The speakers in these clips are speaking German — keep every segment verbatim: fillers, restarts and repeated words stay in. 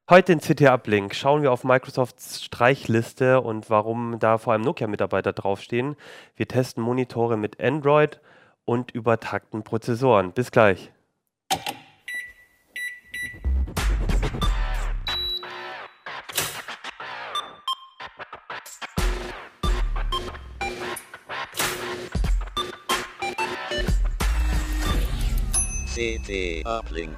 Heute in C T Uplink schauen wir auf Microsofts Streichliste und warum da vor allem Nokia-Mitarbeiter draufstehen. Wir testen Monitore mit Android und übertakten Prozessoren. Bis gleich. C T Uplink.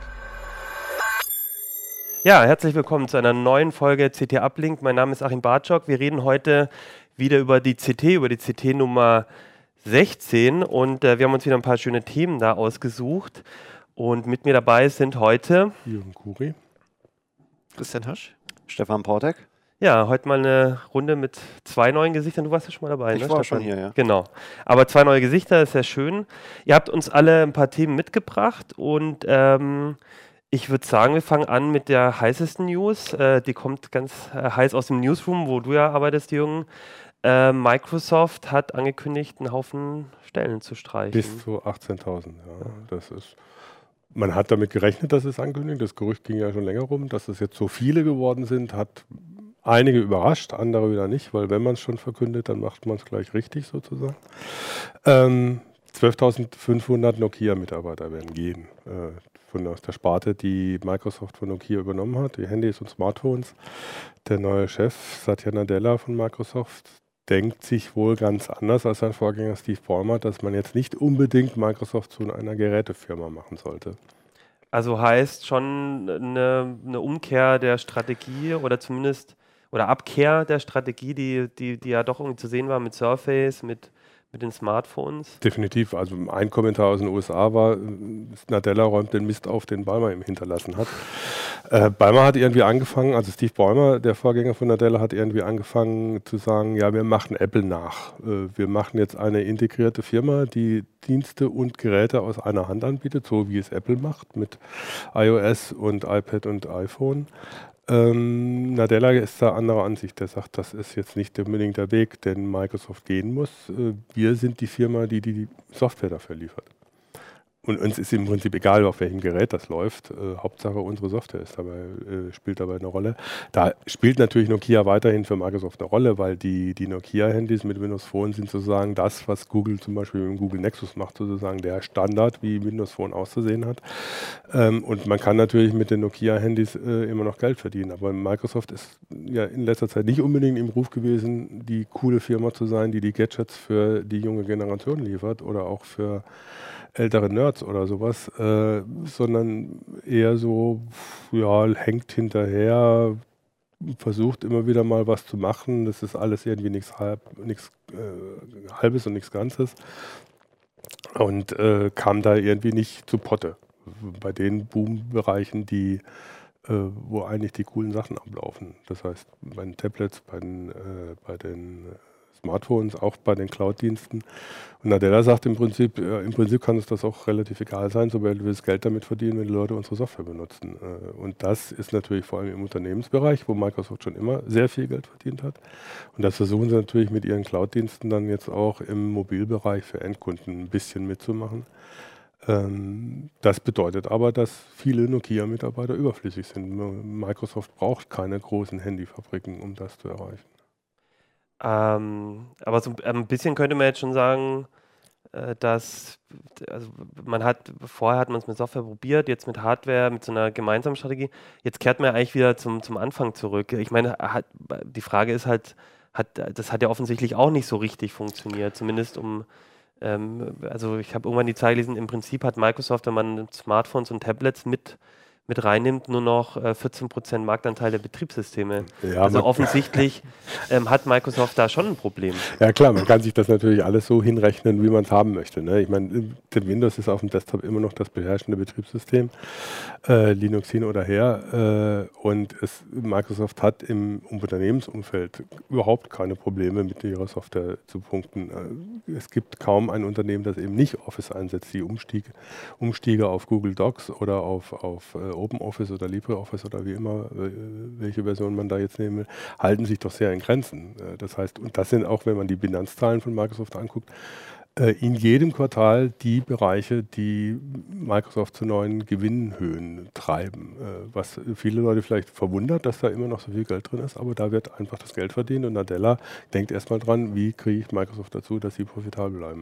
Ja, herzlich willkommen zu einer neuen Folge C T Uplink. Mein Name ist Achim Bartschok. Wir reden heute wieder über die C T, über die C T Nummer sechzehn und äh, wir haben uns wieder ein paar schöne Themen da ausgesucht. Und mit mir dabei sind heute Jürgen Kuri, Christian Hasch, Stefan Portek. Ja, heute mal eine Runde mit zwei neuen Gesichtern. Du warst ja schon mal dabei, ich ne, Ich war Stefan? schon hier, ja. Genau. Aber zwei neue Gesichter, ist sehr schön. Ihr habt uns alle ein paar Themen mitgebracht und ähm, ich würde sagen, wir fangen an mit der heißesten News. Äh, die kommt ganz äh, heiß aus dem Newsroom, wo du ja arbeitest, Jürgen. Äh, Microsoft hat angekündigt, einen Haufen Stellen zu streichen. Bis zu achtzehntausend, ja. Das ist, man hat damit gerechnet, dass es ankündigt. Das Gerücht ging ja schon länger rum, dass es jetzt so viele geworden sind, hat einige überrascht, andere wieder nicht, weil wenn man es schon verkündet, dann macht man es gleich richtig sozusagen. Ähm, zwölftausendfünfhundert Nokia-Mitarbeiter werden gehen. Äh, von aus der Sparte, die Microsoft von Nokia übernommen hat, die Handys und Smartphones. Der neue Chef, Satya Nadella von Microsoft, denkt sich wohl ganz anders als sein Vorgänger Steve Ballmer, dass man jetzt nicht unbedingt Microsoft zu einer Gerätefirma machen sollte. Also heißt schon eine, eine Umkehr der Strategie oder zumindest oder Abkehr der Strategie, die, die, die ja doch irgendwie zu sehen war mit Surface, mit, mit den Smartphones. Definitiv. Also ein Kommentar aus den U S A war, Nadella räumt den Mist auf, den Ballmer ihm hinterlassen hat. Äh, Ballmer hat irgendwie angefangen, also Steve Ballmer, der Vorgänger von Nadella, hat irgendwie angefangen zu sagen, ja, wir machen Apple nach. Äh, wir machen jetzt eine integrierte Firma, die Dienste und Geräte aus einer Hand anbietet, so wie es Apple macht mit iOS und iPad und iPhone. Ähm, Nadella ist da anderer Ansicht. Der sagt, das ist jetzt nicht unbedingt der Weg, den Microsoft gehen muss. Äh, wir sind die Firma, die die Software dafür liefert. Und uns ist im Prinzip egal, auf welchem Gerät das läuft. Äh, Hauptsache unsere Software ist dabei, äh, spielt dabei eine Rolle. Da spielt natürlich Nokia weiterhin für Microsoft eine Rolle, weil die, die Nokia-Handys mit Windows Phone sind sozusagen das, was Google zum Beispiel mit dem Google Nexus macht, sozusagen der Standard, wie Windows Phone auszusehen hat. Ähm, und man kann natürlich mit den Nokia-Handys äh, immer noch Geld verdienen. Aber Microsoft ist ja in letzter Zeit nicht unbedingt im Ruf gewesen, die coole Firma zu sein, die die Gadgets für die junge Generation liefert oder auch für ältere Nerds oder sowas, äh, sondern eher so, ja, hängt hinterher, versucht immer wieder mal was zu machen. Das ist alles irgendwie nichts halb, nichts äh, Halbes und nichts Ganzes. Und äh, kam da irgendwie nicht zu Potte. Bei den Boom-Bereichen, die, äh, wo eigentlich die coolen Sachen ablaufen. Das heißt, bei den Tablets, bei den, äh, bei den Smartphones, auch bei den Cloud-Diensten. Und Nadella sagt im Prinzip, äh, im Prinzip kann es das auch relativ egal sein, sobald wir das Geld damit verdienen, wenn die Leute unsere Software benutzen. Äh, und das ist natürlich vor allem im Unternehmensbereich, wo Microsoft schon immer sehr viel Geld verdient hat. Und das versuchen sie natürlich mit ihren Cloud-Diensten dann jetzt auch im Mobilbereich für Endkunden ein bisschen mitzumachen. Ähm, das bedeutet aber, dass viele Nokia-Mitarbeiter überflüssig sind. Microsoft braucht keine großen Handyfabriken, um das zu erreichen. Ähm, aber so ein bisschen könnte man jetzt schon sagen, äh, dass also man hat, vorher hat man es mit Software probiert, jetzt mit Hardware, mit so einer gemeinsamen Strategie. Jetzt kehrt man ja eigentlich wieder zum, zum Anfang zurück. Ich meine, hat, die Frage ist halt, hat, das hat ja offensichtlich auch nicht so richtig funktioniert, zumindest um, ähm, also ich habe irgendwann die Zahl gelesen, im Prinzip hat Microsoft, wenn man Smartphones und Tablets mit mit reinnimmt, nur noch äh, vierzehn Prozent Marktanteil der Betriebssysteme. Ja, also offensichtlich ähm, hat Microsoft da schon ein Problem. Ja klar, man kann sich das natürlich alles so hinrechnen, wie man es haben möchte. Ne? Ich meine, Windows ist auf dem Desktop immer noch das beherrschende Betriebssystem, äh, Linux hin oder her. Äh, und es, Microsoft hat im Unternehmensumfeld überhaupt keine Probleme, mit ihrer Software zu punkten. Äh, es gibt kaum ein Unternehmen, das eben nicht Office einsetzt. Die Umstiege, Umstiege auf Google Docs oder auf, auf äh, OpenOffice oder LibreOffice oder wie immer, welche Version man da jetzt nehmen will, halten sich doch sehr in Grenzen. Das heißt, und das sind auch, wenn man die Bilanzzahlen von Microsoft anguckt, äh, in jedem Quartal die Bereiche, die Microsoft zu neuen Gewinnhöhen treiben. Äh, was viele Leute vielleicht verwundert, dass da immer noch so viel Geld drin ist, aber da wird einfach das Geld verdient und Nadella denkt erstmal dran, wie kriege ich Microsoft dazu, dass sie profitabel bleiben.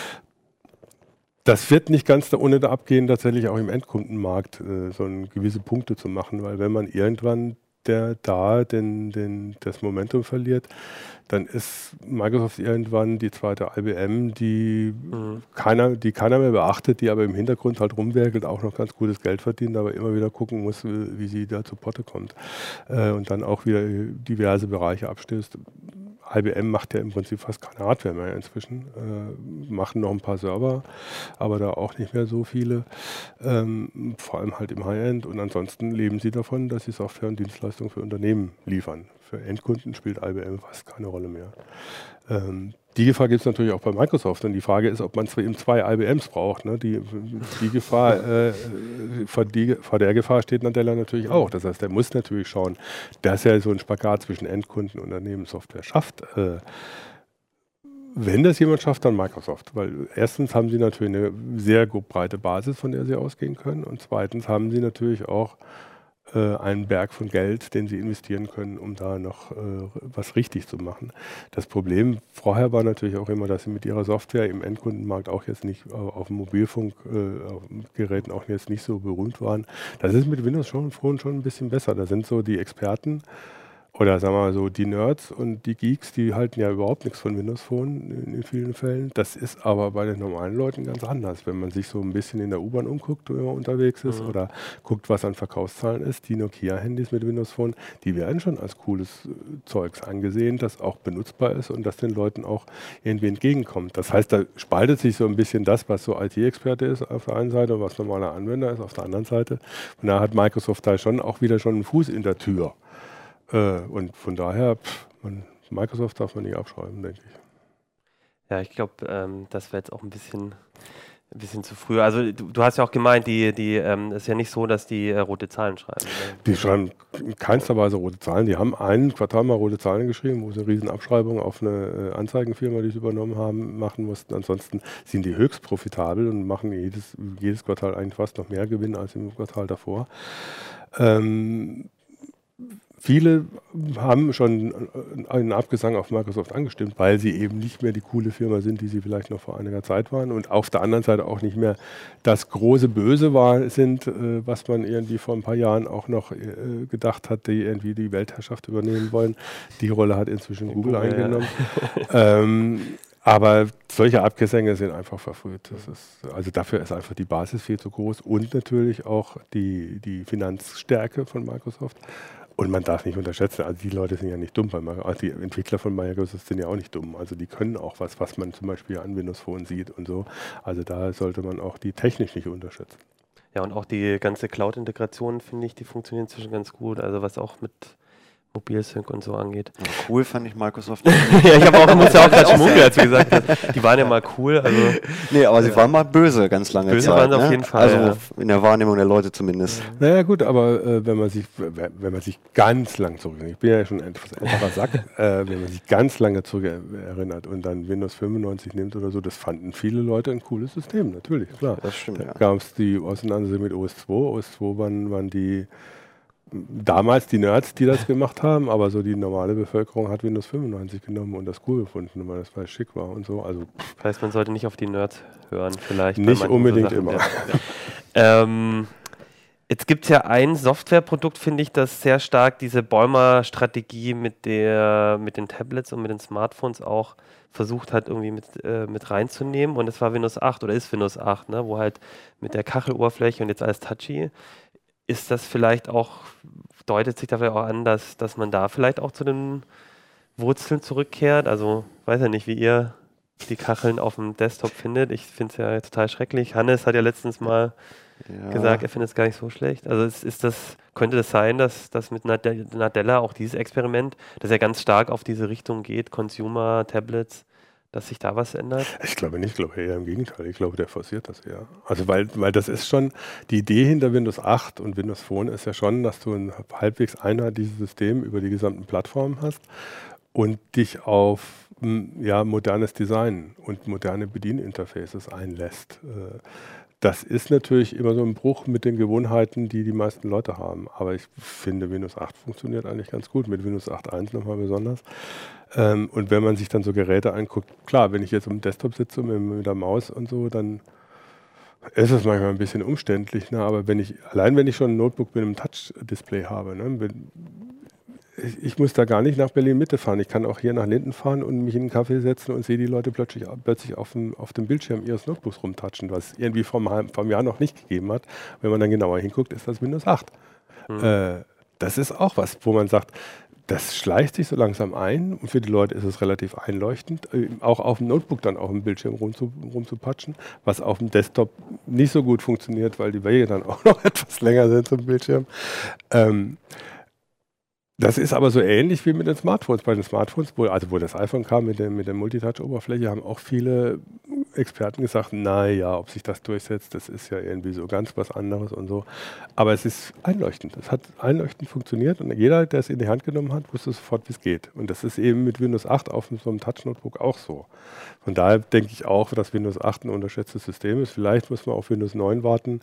Das wird nicht ganz da ohne da abgehen, tatsächlich auch im Endkundenmarkt äh, so ein gewisse Punkte zu machen, weil wenn man irgendwann der da den, den, das Momentum verliert, dann ist Microsoft irgendwann die zweite I B M, die, mhm. keiner, die keiner mehr beachtet, die aber im Hintergrund halt rumwerkelt, auch noch ganz gutes Geld verdient, aber immer wieder gucken muss, wie, wie sie da zu Potte kommt äh, und dann auch wieder diverse Bereiche abstößt. I B M macht ja im Prinzip fast keine Hardware mehr inzwischen, äh, machen noch ein paar Server, aber da auch nicht mehr so viele, ähm, vor allem halt im High-End und ansonsten leben sie davon, dass sie Software und Dienstleistungen für Unternehmen liefern. Für Endkunden spielt I B M fast keine Rolle mehr. Ähm, die Gefahr gibt es natürlich auch bei Microsoft und die Frage ist, ob man eben zwei I B Ms braucht. Ne? Die, die Gefahr, äh, vor, die, vor der Gefahr steht Nadella natürlich auch. Das heißt, er muss natürlich schauen, dass er so einen Spagat zwischen Endkunden und Unternehmenssoftware schafft. Äh, wenn das jemand schafft, dann Microsoft. Weil erstens haben sie natürlich eine sehr breite Basis, von der sie ausgehen können und zweitens haben sie natürlich auch einen Berg von Geld, den sie investieren können, um da noch äh, was richtig zu machen. Das Problem vorher war natürlich auch immer, dass sie mit ihrer Software im Endkundenmarkt auch jetzt nicht, äh, auf dem Mobilfunkgeräten äh, auch jetzt nicht so berühmt waren. Das ist mit Windows schon, schon ein bisschen besser. Da sind so die Experten oder sagen wir mal so die Nerds und die Geeks, die halten ja überhaupt nichts von Windows Phone in, in vielen Fällen. Das ist aber bei den normalen Leuten ganz anders. Wenn man sich so ein bisschen in der U-Bahn umguckt, wenn man unterwegs ist mhm. oder guckt, was an Verkaufszahlen ist, die Nokia-Handys mit Windows Phone, die werden schon als cooles äh, Zeugs angesehen, das auch benutzbar ist und das den Leuten auch irgendwie entgegenkommt. Das heißt, da spaltet sich so ein bisschen das, was so I T-Experte ist auf der einen Seite und was normaler Anwender ist auf der anderen Seite. Und da hat Microsoft da schon auch wieder schon einen Fuß in der Tür. Äh, und von daher, pff, man, Microsoft darf man nicht abschreiben, denke ich. Ja, ich glaube, ähm, das wäre jetzt auch ein bisschen, ein bisschen zu früh. Also du, du hast ja auch gemeint, die, die, ähm, ist ja nicht so, dass die äh, rote Zahlen schreiben. Ne? Die schreiben in keinster Weise rote Zahlen. Die haben ein Quartal mal rote Zahlen geschrieben, wo sie eine riesen Abschreibung auf eine äh, Anzeigenfirma, die sie übernommen haben, machen mussten. Ansonsten sind die höchst profitabel und machen jedes, jedes Quartal eigentlich fast noch mehr Gewinn als im Quartal davor. Ähm, Viele haben schon einen Abgesang auf Microsoft angestimmt, weil sie eben nicht mehr die coole Firma sind, die sie vielleicht noch vor einiger Zeit waren und auf der anderen Seite auch nicht mehr das große Böse war, sind, äh, was man irgendwie vor ein paar Jahren auch noch äh, gedacht hat, die irgendwie die Weltherrschaft übernehmen wollen. Die Rolle hat inzwischen Google, Google eingenommen. Ja. ähm, aber solche Abgesänge sind einfach verfrüht. Das ist, also dafür ist einfach die Basis viel zu groß und natürlich auch die, die Finanzstärke von Microsoft. Und man darf nicht unterschätzen, also die Leute sind ja nicht dumm, weil also die Entwickler von Microsoft sind ja auch nicht dumm. Also die können auch was, was man zum Beispiel an Windows Phone sieht und so. Also da sollte man auch die technisch nicht unterschätzen. Ja, und auch die ganze Cloud-Integration, finde ich, die funktioniert inzwischen ganz gut. Also was auch mit Mobilsync und so angeht. Ja, cool fand ich Microsoft. Ja, ich habe auch, muss ja auch gerade schmunkeln, als du gesagt hast. Die waren ja mal cool. Also, nee, aber sie äh, waren mal böse ganz lange böse Zeit. Böse waren sie ne? auf jeden Fall. Also ja. in der Wahrnehmung der Leute zumindest. Ja. Naja gut, aber äh, wenn man sich wenn man sich ganz lang zurückerinnert, ich bin ja schon ein etwas älterer Sack, äh, wenn man sich ganz lange zurück erinnert und dann Windows fünfundneunzig nimmt oder so, das fanden viele Leute ein cooles System, natürlich, klar. Das stimmt, da ja. gab es die Auseinandersetzung mit O S zwei. O S zwei waren, waren die damals die Nerds, die das gemacht haben, aber so die normale Bevölkerung hat Windows fünfundneunzig genommen und das cool gefunden, weil das weil schick war und so. Also das heißt, man sollte nicht auf die Nerds hören, vielleicht. Nicht unbedingt so immer. Ja. Ja. ähm, jetzt gibt es ja ein Softwareprodukt, finde ich, das sehr stark diese Bäumer-Strategie mit, der, mit den Tablets und mit den Smartphones auch versucht hat, irgendwie mit, äh, mit reinzunehmen. Und das war Windows acht oder ist Windows acht, ne? Wo halt mit der Kacheloberfläche und jetzt alles touchy. Ist das vielleicht auch, deutet sich dafür auch an, dass, dass man da vielleicht auch zu den Wurzeln zurückkehrt? Also, weiß ja nicht, wie ihr die Kacheln auf dem Desktop findet. Ich finde es ja total schrecklich. Hannes hat ja letztens mal ja. gesagt, er findet es gar nicht so schlecht. Also ist, ist das, könnte das sein, dass, dass mit Nadella auch dieses Experiment, das ja ganz stark auf diese Richtung geht, Consumer, Tablets, dass sich da was ändert? Ich glaube nicht, ich glaube eher im Gegenteil. Ich glaube, der forciert das eher. Also weil, weil das ist schon, die Idee hinter Windows acht und Windows Phone ist ja schon, dass du ein halbwegs einheitliches System über die gesamten Plattformen hast und dich auf m, ja, modernes Design und moderne Bedieninterfaces einlässt. Äh, das ist natürlich immer so ein Bruch mit den Gewohnheiten, die die meisten Leute haben. Aber ich finde, Windows acht funktioniert eigentlich ganz gut, mit Windows acht Punkt eins nochmal besonders. Ähm, und wenn man sich dann so Geräte anguckt, klar, wenn ich jetzt am Desktop sitze mit, mit der Maus und so, dann ist es manchmal ein bisschen umständlich. Ne? Aber wenn ich, allein wenn ich schon ein Notebook mit einem Touch-Display habe, ne? wenn, ich, ich muss da gar nicht nach Berlin-Mitte fahren. Ich kann auch hier nach Linden fahren und mich in einen Café setzen und sehe die Leute plötzlich, plötzlich auf, dem, auf dem Bildschirm ihres Notebooks rumtatschen, was es irgendwie vom, vom Jahr noch nicht gegeben hat. Wenn man dann genauer hinguckt, ist das Windows acht. Mhm. Äh, das ist auch was, wo man sagt, das schleicht sich so langsam ein und für die Leute ist es relativ einleuchtend, äh, auch auf dem Notebook dann auf dem Bildschirm rumzu, rumzupatschen, was auf dem Desktop nicht so gut funktioniert, weil die Wege dann auch noch etwas länger sind zum Bildschirm. Ähm, Das ist aber so ähnlich wie mit den Smartphones. Bei den Smartphones, wo, also wo das iPhone kam mit, dem, mit der Multitouch-Oberfläche, haben auch viele Experten gesagt, naja, ob sich das durchsetzt, das ist ja irgendwie so ganz was anderes und so. Aber es ist einleuchtend. Es hat einleuchtend funktioniert und jeder, der es in die Hand genommen hat, wusste sofort, wie es geht. Und das ist eben mit Windows acht auf so einem Touch-Notebook auch so. Von daher denke ich auch, dass Windows acht ein unterschätztes System ist. Vielleicht muss man auf Windows neun warten,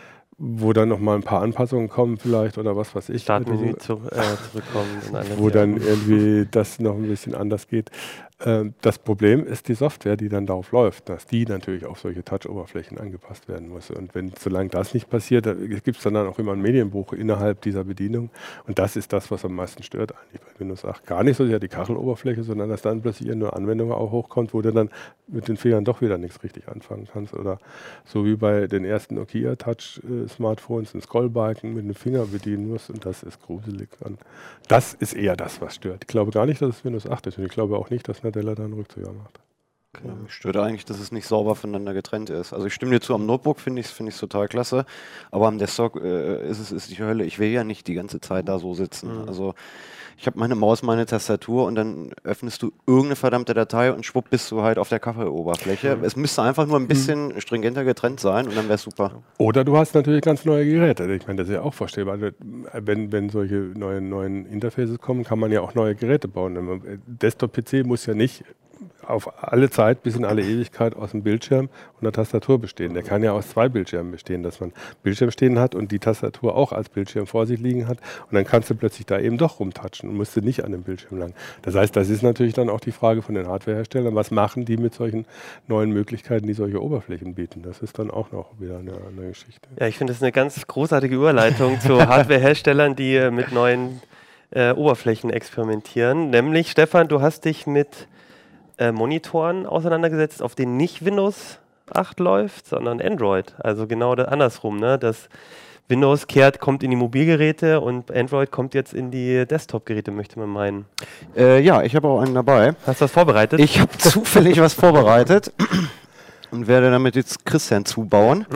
wo dann nochmal ein paar Anpassungen kommen vielleicht oder was weiß ich. Startmenü zu, äh, zurückkommen. Und alles, wo ja. dann irgendwie das noch ein bisschen anders geht. Ähm, das Problem ist die Software, die dann darauf läuft, dass die natürlich auf solche Touch-Oberflächen angepasst werden muss. Und wenn, solange das nicht passiert, gibt es dann, dann auch immer ein Medienbruch innerhalb dieser Bedienung. Und das ist das, was am meisten stört eigentlich bei Windows acht. Gar nicht so sehr die Kacheloberfläche, sondern dass dann plötzlich eine Anwendung auch hochkommt, wo du dann mit den Fingern doch wieder nichts richtig anfangen kannst. Oder so wie bei den ersten Nokia Touch-Smartphones ein Scrollbalken mit einem Finger bedienen musst. Und das ist gruselig. Und das ist eher das, was stört. Ich glaube gar nicht, dass es Windows acht ist. Und ich glaube auch nicht, dass Nadella da einen Rückzieher macht. Okay. Ja, mich stört eigentlich, dass es nicht sauber voneinander getrennt ist. Also ich stimme dir zu, am Notebook finde ich es find total klasse, aber am Desktop äh, ist es ist die Hölle. Ich will ja nicht die ganze Zeit da so sitzen. Mhm. Also ich habe meine Maus, meine Tastatur und dann öffnest du irgendeine verdammte Datei und schwupp bist du halt auf der Kaffeeoberfläche. Mhm. Es müsste einfach nur ein bisschen mhm. stringenter getrennt sein und dann wäre es super. Oder du hast natürlich ganz neue Geräte. Ich meine, das ist ja auch vorstellbar. Wenn, wenn solche neuen, neuen Interfaces kommen, kann man ja auch neue Geräte bauen. Desktop-P C muss ja nicht auf alle Zeit bis in alle Ewigkeit aus dem Bildschirm und der Tastatur bestehen. Der kann ja aus zwei Bildschirmen bestehen, dass man Bildschirm stehen hat und die Tastatur auch als Bildschirm vor sich liegen hat und dann kannst du plötzlich da eben doch rumtatschen und musst du nicht an dem Bildschirm lang. Das heißt, das ist natürlich dann auch die Frage von den Hardwareherstellern, was machen die mit solchen neuen Möglichkeiten, die solche Oberflächen bieten. Das ist dann auch noch wieder eine andere Geschichte. Ja, ich finde das eine ganz großartige Überleitung zu Hardwareherstellern, die äh, mit neuen äh, Oberflächen experimentieren. Nämlich, Stefan, du hast dich mit Äh, Monitoren auseinandergesetzt, auf denen nicht Windows acht läuft, sondern Android. Also genau das andersrum. Ne? Das Windows kehrt, kommt in die Mobilgeräte und Android kommt jetzt in die Desktop-Geräte, möchte man meinen. Äh, ja, ich habe auch einen dabei. Hast du was vorbereitet? Ich habe zufällig was vorbereitet und werde damit jetzt Christian zubauen.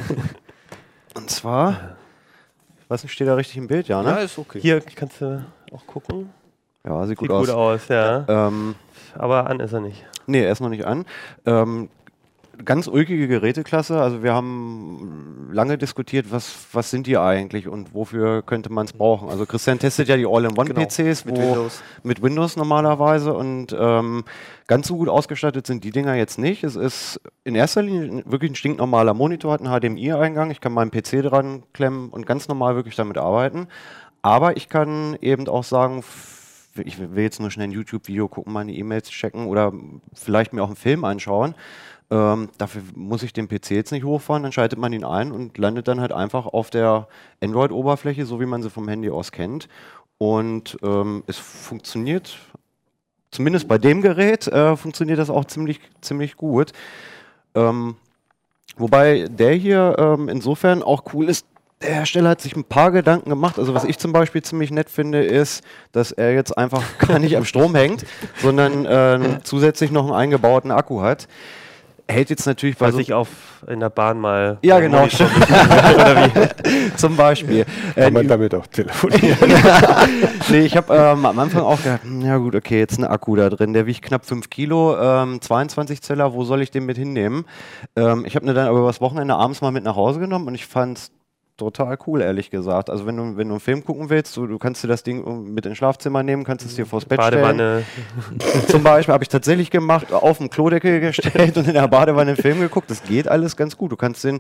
Und zwar, ich weiß nicht, steht da richtig im Bild, ja, ne? Ja, ist okay. Hier kannst du auch gucken. Ja, sieht gut sieht aus. Sieht gut aus, ja. Ähm, Aber an ist er nicht. Nee, er ist noch nicht an. Ähm, ganz ulkige Geräteklasse. Also wir haben lange diskutiert, was, was sind die eigentlich und wofür könnte man es brauchen. Also Christian testet ja die All-in-One-P Cs genau, mit, wo, Windows. mit Windows normalerweise und ähm, ganz so gut ausgestattet sind die Dinger jetzt nicht. Es ist in erster Linie wirklich ein stinknormaler Monitor, hat einen H D M I-Eingang. Ich kann meinen P C dran klemmen und ganz normal wirklich damit arbeiten. Aber ich kann eben auch sagen, ich will jetzt nur schnell ein YouTube-Video gucken, meine E-Mails checken oder vielleicht mir auch einen Film anschauen. Ähm, dafür muss ich den P C jetzt nicht hochfahren, dann schaltet man ihn ein und landet dann halt einfach auf der Android-Oberfläche, so wie man sie vom Handy aus kennt. Und ähm, es funktioniert, zumindest bei dem Gerät, äh, funktioniert das auch ziemlich, ziemlich gut. Ähm, wobei der hier ähm, insofern auch cool ist, der Hersteller hat sich ein paar Gedanken gemacht. Also was ich zum Beispiel ziemlich nett finde, ist, dass er jetzt einfach gar nicht am Strom hängt, sondern äh, zusätzlich noch einen eingebauten Akku hat. Hält jetzt natürlich bei Was so ich auf in der Bahn mal... Ja, genau. Oder wie? Zum Beispiel. Kann äh, man damit auch telefonieren. Nee, ich habe ähm, am Anfang auch gedacht, hm, ja gut, okay, jetzt ein Akku da drin, der wiegt knapp fünf Kilo, ähm, zweiundzwanzig Zeller, wo soll ich den mit hinnehmen? Ähm, ich habe ihn dann aber übers Wochenende abends mal mit nach Hause genommen und ich fand total cool, ehrlich gesagt. Also wenn du, wenn du einen Film gucken willst, du, du kannst dir das Ding mit ins Schlafzimmer nehmen, kannst es dir vors Bett Badewanne. stellen. Zum Beispiel habe ich tatsächlich gemacht, auf den Klodeckel gestellt und in der Badewanne einen Film geguckt. Das geht alles ganz gut. Du kannst den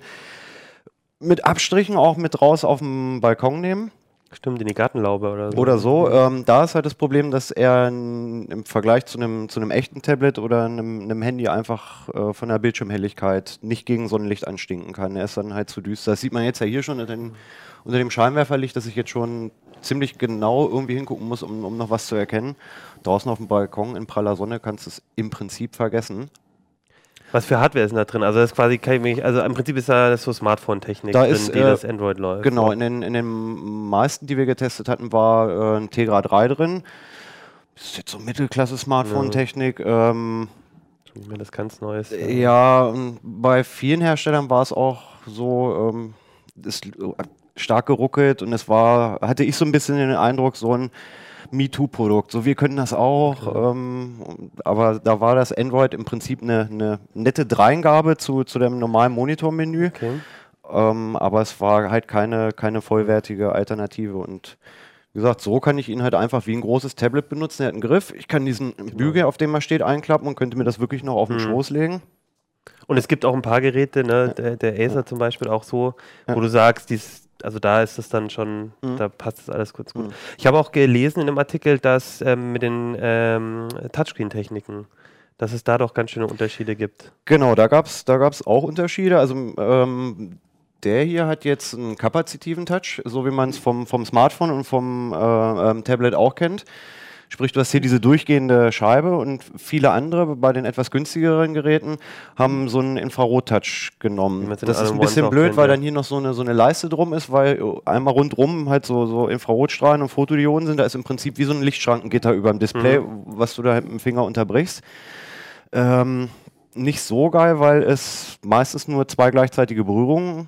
mit Abstrichen auch mit raus auf dem Balkon nehmen. Stimmt, in die Gartenlaube oder so. Oder so. Ähm, da ist halt das Problem, dass er n- im Vergleich zu einem zu einem echten Tablet oder einem, einem Handy einfach äh, von der Bildschirmhelligkeit nicht gegen Sonnenlicht anstinken kann. Er ist dann halt zu düster. Das sieht man jetzt ja hier schon unter, den, unter dem Scheinwerferlicht, dass ich jetzt schon ziemlich genau irgendwie hingucken muss, um, um noch was zu erkennen. Draußen auf dem Balkon in praller Sonne kannst du es im Prinzip vergessen. Was für Hardware ist denn da drin? Also das ist quasi, kann ich mich, also im Prinzip ist da so Smartphone-Technik Da drin, ist, die äh, das Android läuft. Genau, in den, in den meisten, die wir getestet hatten, war äh, ein Tegra drei drin. Das ist jetzt so Mittelklasse-Smartphone-Technik. Ähm, Schon mir das ganz Neues. ja, und bei vielen Herstellern war es auch so, ähm, ist stark geruckelt und es war, hatte ich so ein bisschen den Eindruck, so ein MeToo-Produkt. So, wir können das auch, Okay. ähm, aber da war das Android im Prinzip eine, eine nette Dreingabe zu, zu dem normalen Monitormenü. Okay. Ähm, aber es war halt keine, keine vollwertige Alternative und wie gesagt, so kann ich ihn halt einfach wie ein großes Tablet benutzen. Er hat einen Griff, ich kann diesen Bügel, auf dem er steht, einklappen und könnte mir das wirklich noch auf den Mhm. Schoß legen. Und es gibt auch ein paar Geräte, ne, der, der Acer zum Beispiel auch so, Ja. wo du sagst, dies, also da ist es dann schon, Mhm. da passt das alles kurz gut. Mhm. Ich habe auch gelesen in einem Artikel, dass ähm, mit den ähm, Touchscreen-Techniken, dass es da doch ganz schöne Unterschiede gibt. Genau, da gab es da gab's auch Unterschiede. Also ähm, der hier hat jetzt einen kapazitiven Touch, so wie man es vom, vom Smartphone und vom äh, ähm, Tablet auch kennt. Sprich, du hast hier diese durchgehende Scheibe und viele andere bei den etwas günstigeren Geräten haben so einen Infrarot-Touch Wie genommen. man's in Das ist allen ein bisschen Ones auch blöd, kennt, weil ja. dann hier noch so eine, so eine Leiste drum ist, weil einmal rundrum halt so, so Infrarotstrahlen und Fotodioden sind. Da ist im Prinzip wie so ein Lichtschrankengitter über dem Display, Mhm. was du da mit dem Finger unterbrichst. Ähm, nicht so geil, weil es meistens nur zwei gleichzeitige Berührungen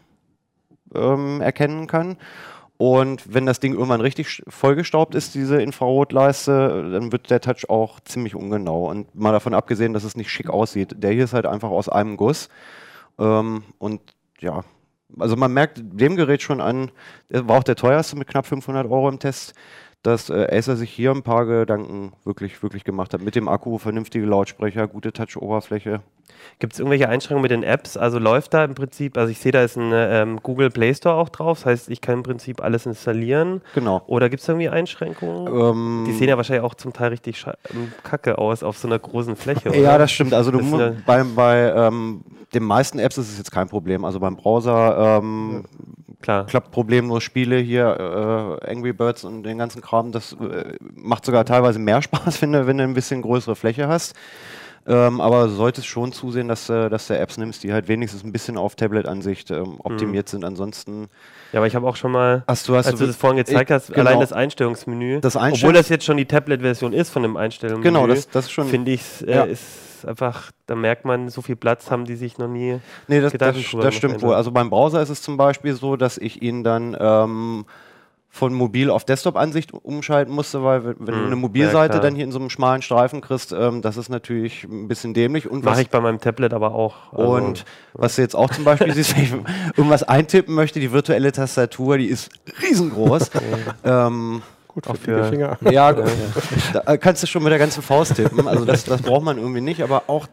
ähm, erkennen kann. Und wenn das Ding irgendwann richtig sch- vollgestaubt ist, diese Infrarotleiste, dann wird der Touch auch ziemlich ungenau. Und mal davon abgesehen, dass es nicht schick aussieht. Der hier ist halt einfach aus einem Guss. Ähm, und ja, also man merkt dem Gerät schon an, er war auch der teuerste mit knapp fünfhundert Euro im Test, dass äh, Acer sich hier ein paar Gedanken wirklich, wirklich gemacht hat. Mit dem Akku, vernünftige Lautsprecher, gute Touch-Oberfläche. Gibt es irgendwelche Einschränkungen mit den Apps? Also läuft da im Prinzip, also ich sehe, da ist ein ähm, Google Play Store auch drauf, das heißt, ich kann im Prinzip alles installieren. Genau. Oder gibt es irgendwie Einschränkungen? Ähm, Die sehen ja wahrscheinlich auch zum Teil richtig scha- ähm, kacke aus auf so einer großen Fläche, oder? Ja, das stimmt. Also du Das mu- sind ja- bei, bei ähm, den meisten Apps ist es jetzt kein Problem. Also beim Browser ähm, Klar. klappt problemlos Spiele hier, äh, Angry Birds und den ganzen Kram. Das äh, macht sogar teilweise mehr Spaß, wenn du, wenn du ein bisschen größere Fläche hast. Ähm, aber du solltest schon zusehen, dass, äh, dass du Apps nimmst, die halt wenigstens ein bisschen auf Tablet-Ansicht ähm, optimiert sind. Ansonsten Ja, aber ich habe auch schon mal, hast du, hast als du das vorhin gezeigt ich- hast, genau. allein das Einstellungsmenü, Das obwohl Einstellungs- das jetzt schon die Tablet-Version ist von dem Einstellungsmenü, Genau, das, das ist schon. finde ich, äh, Ja. ist einfach, da merkt man, so viel Platz haben die sich noch nie. Nee, das, das, Gedanken drüber das gemacht, stimmt einfach. wohl. Also beim Browser ist es zum Beispiel so, dass ich ihn dann ähm, von Mobil auf Desktop-Ansicht umschalten musste, weil wenn wenn Hm, du eine ja, Mobilseite klar. dann hier in so einem schmalen Streifen kriegst, ähm, das ist natürlich ein bisschen dämlich. Und was, Mache ich bei meinem Tablet aber auch. Also, und was du jetzt auch zum Beispiel siehst, wenn ich irgendwas eintippen möchte, die virtuelle Tastatur, die ist riesengroß. ähm, Gut Auch für dicke für- Finger. ja, da äh, kannst du schon mit der ganzen Faust tippen. Also das, das braucht man irgendwie nicht. Aber auch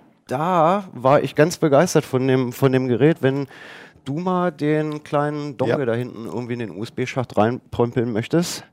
da war ich ganz begeistert von dem, von dem Gerät. Wenn du mal den kleinen Dongle Ja. da hinten irgendwie in den U S B-Schacht reinprömpeln möchtest.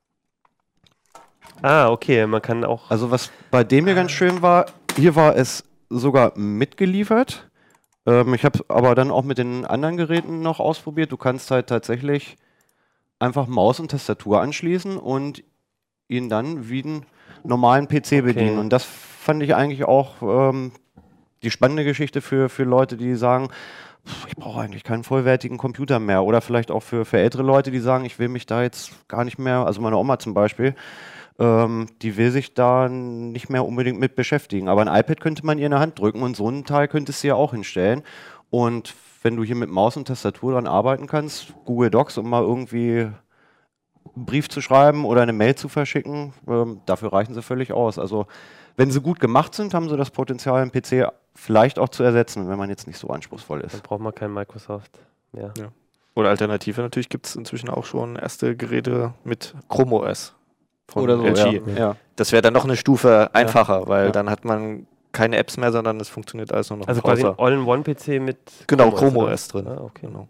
Ah, okay, man kann auch. Also was bei dem hier ganz schön war, hier war es sogar mitgeliefert. Ähm, ich habe aber dann auch mit den anderen Geräten noch ausprobiert. Du kannst halt tatsächlich einfach Maus und Tastatur anschließen und ihn dann wie einen normalen P C Okay. bedienen. Und das fand ich eigentlich auch ähm, die spannende Geschichte für, für Leute, die sagen, pff, ich brauche eigentlich keinen vollwertigen Computer mehr. Oder vielleicht auch für, für ältere Leute, die sagen, ich will mich da jetzt gar nicht mehr, also meine Oma zum Beispiel, ähm, die will sich da nicht mehr unbedingt mit beschäftigen. Aber ein iPad könnte man ihr in der Hand drücken und so einen Teil könntest du ja auch hinstellen. Und wenn du hier mit Maus und Tastatur dran arbeiten kannst, Google Docs, um mal irgendwie einen Brief zu schreiben oder eine Mail zu verschicken, ähm, dafür reichen sie völlig aus. Also wenn sie gut gemacht sind, haben sie das Potenzial, einen P C vielleicht auch zu ersetzen, wenn man jetzt nicht so anspruchsvoll Dann ist. braucht man kein Microsoft mehr. Ja. Oder Alternative natürlich gibt es inzwischen auch schon erste Geräte mit Chrome O S von Oder so, L G. ja. ja. Das wäre dann noch eine Stufe einfacher, weil Ja. dann hat man keine Apps mehr, sondern es funktioniert alles nur noch Also im quasi ein Browser. All-in-One-P C mit Genau, Chrome Chrome O oder? S drin. Ah, okay. Genau.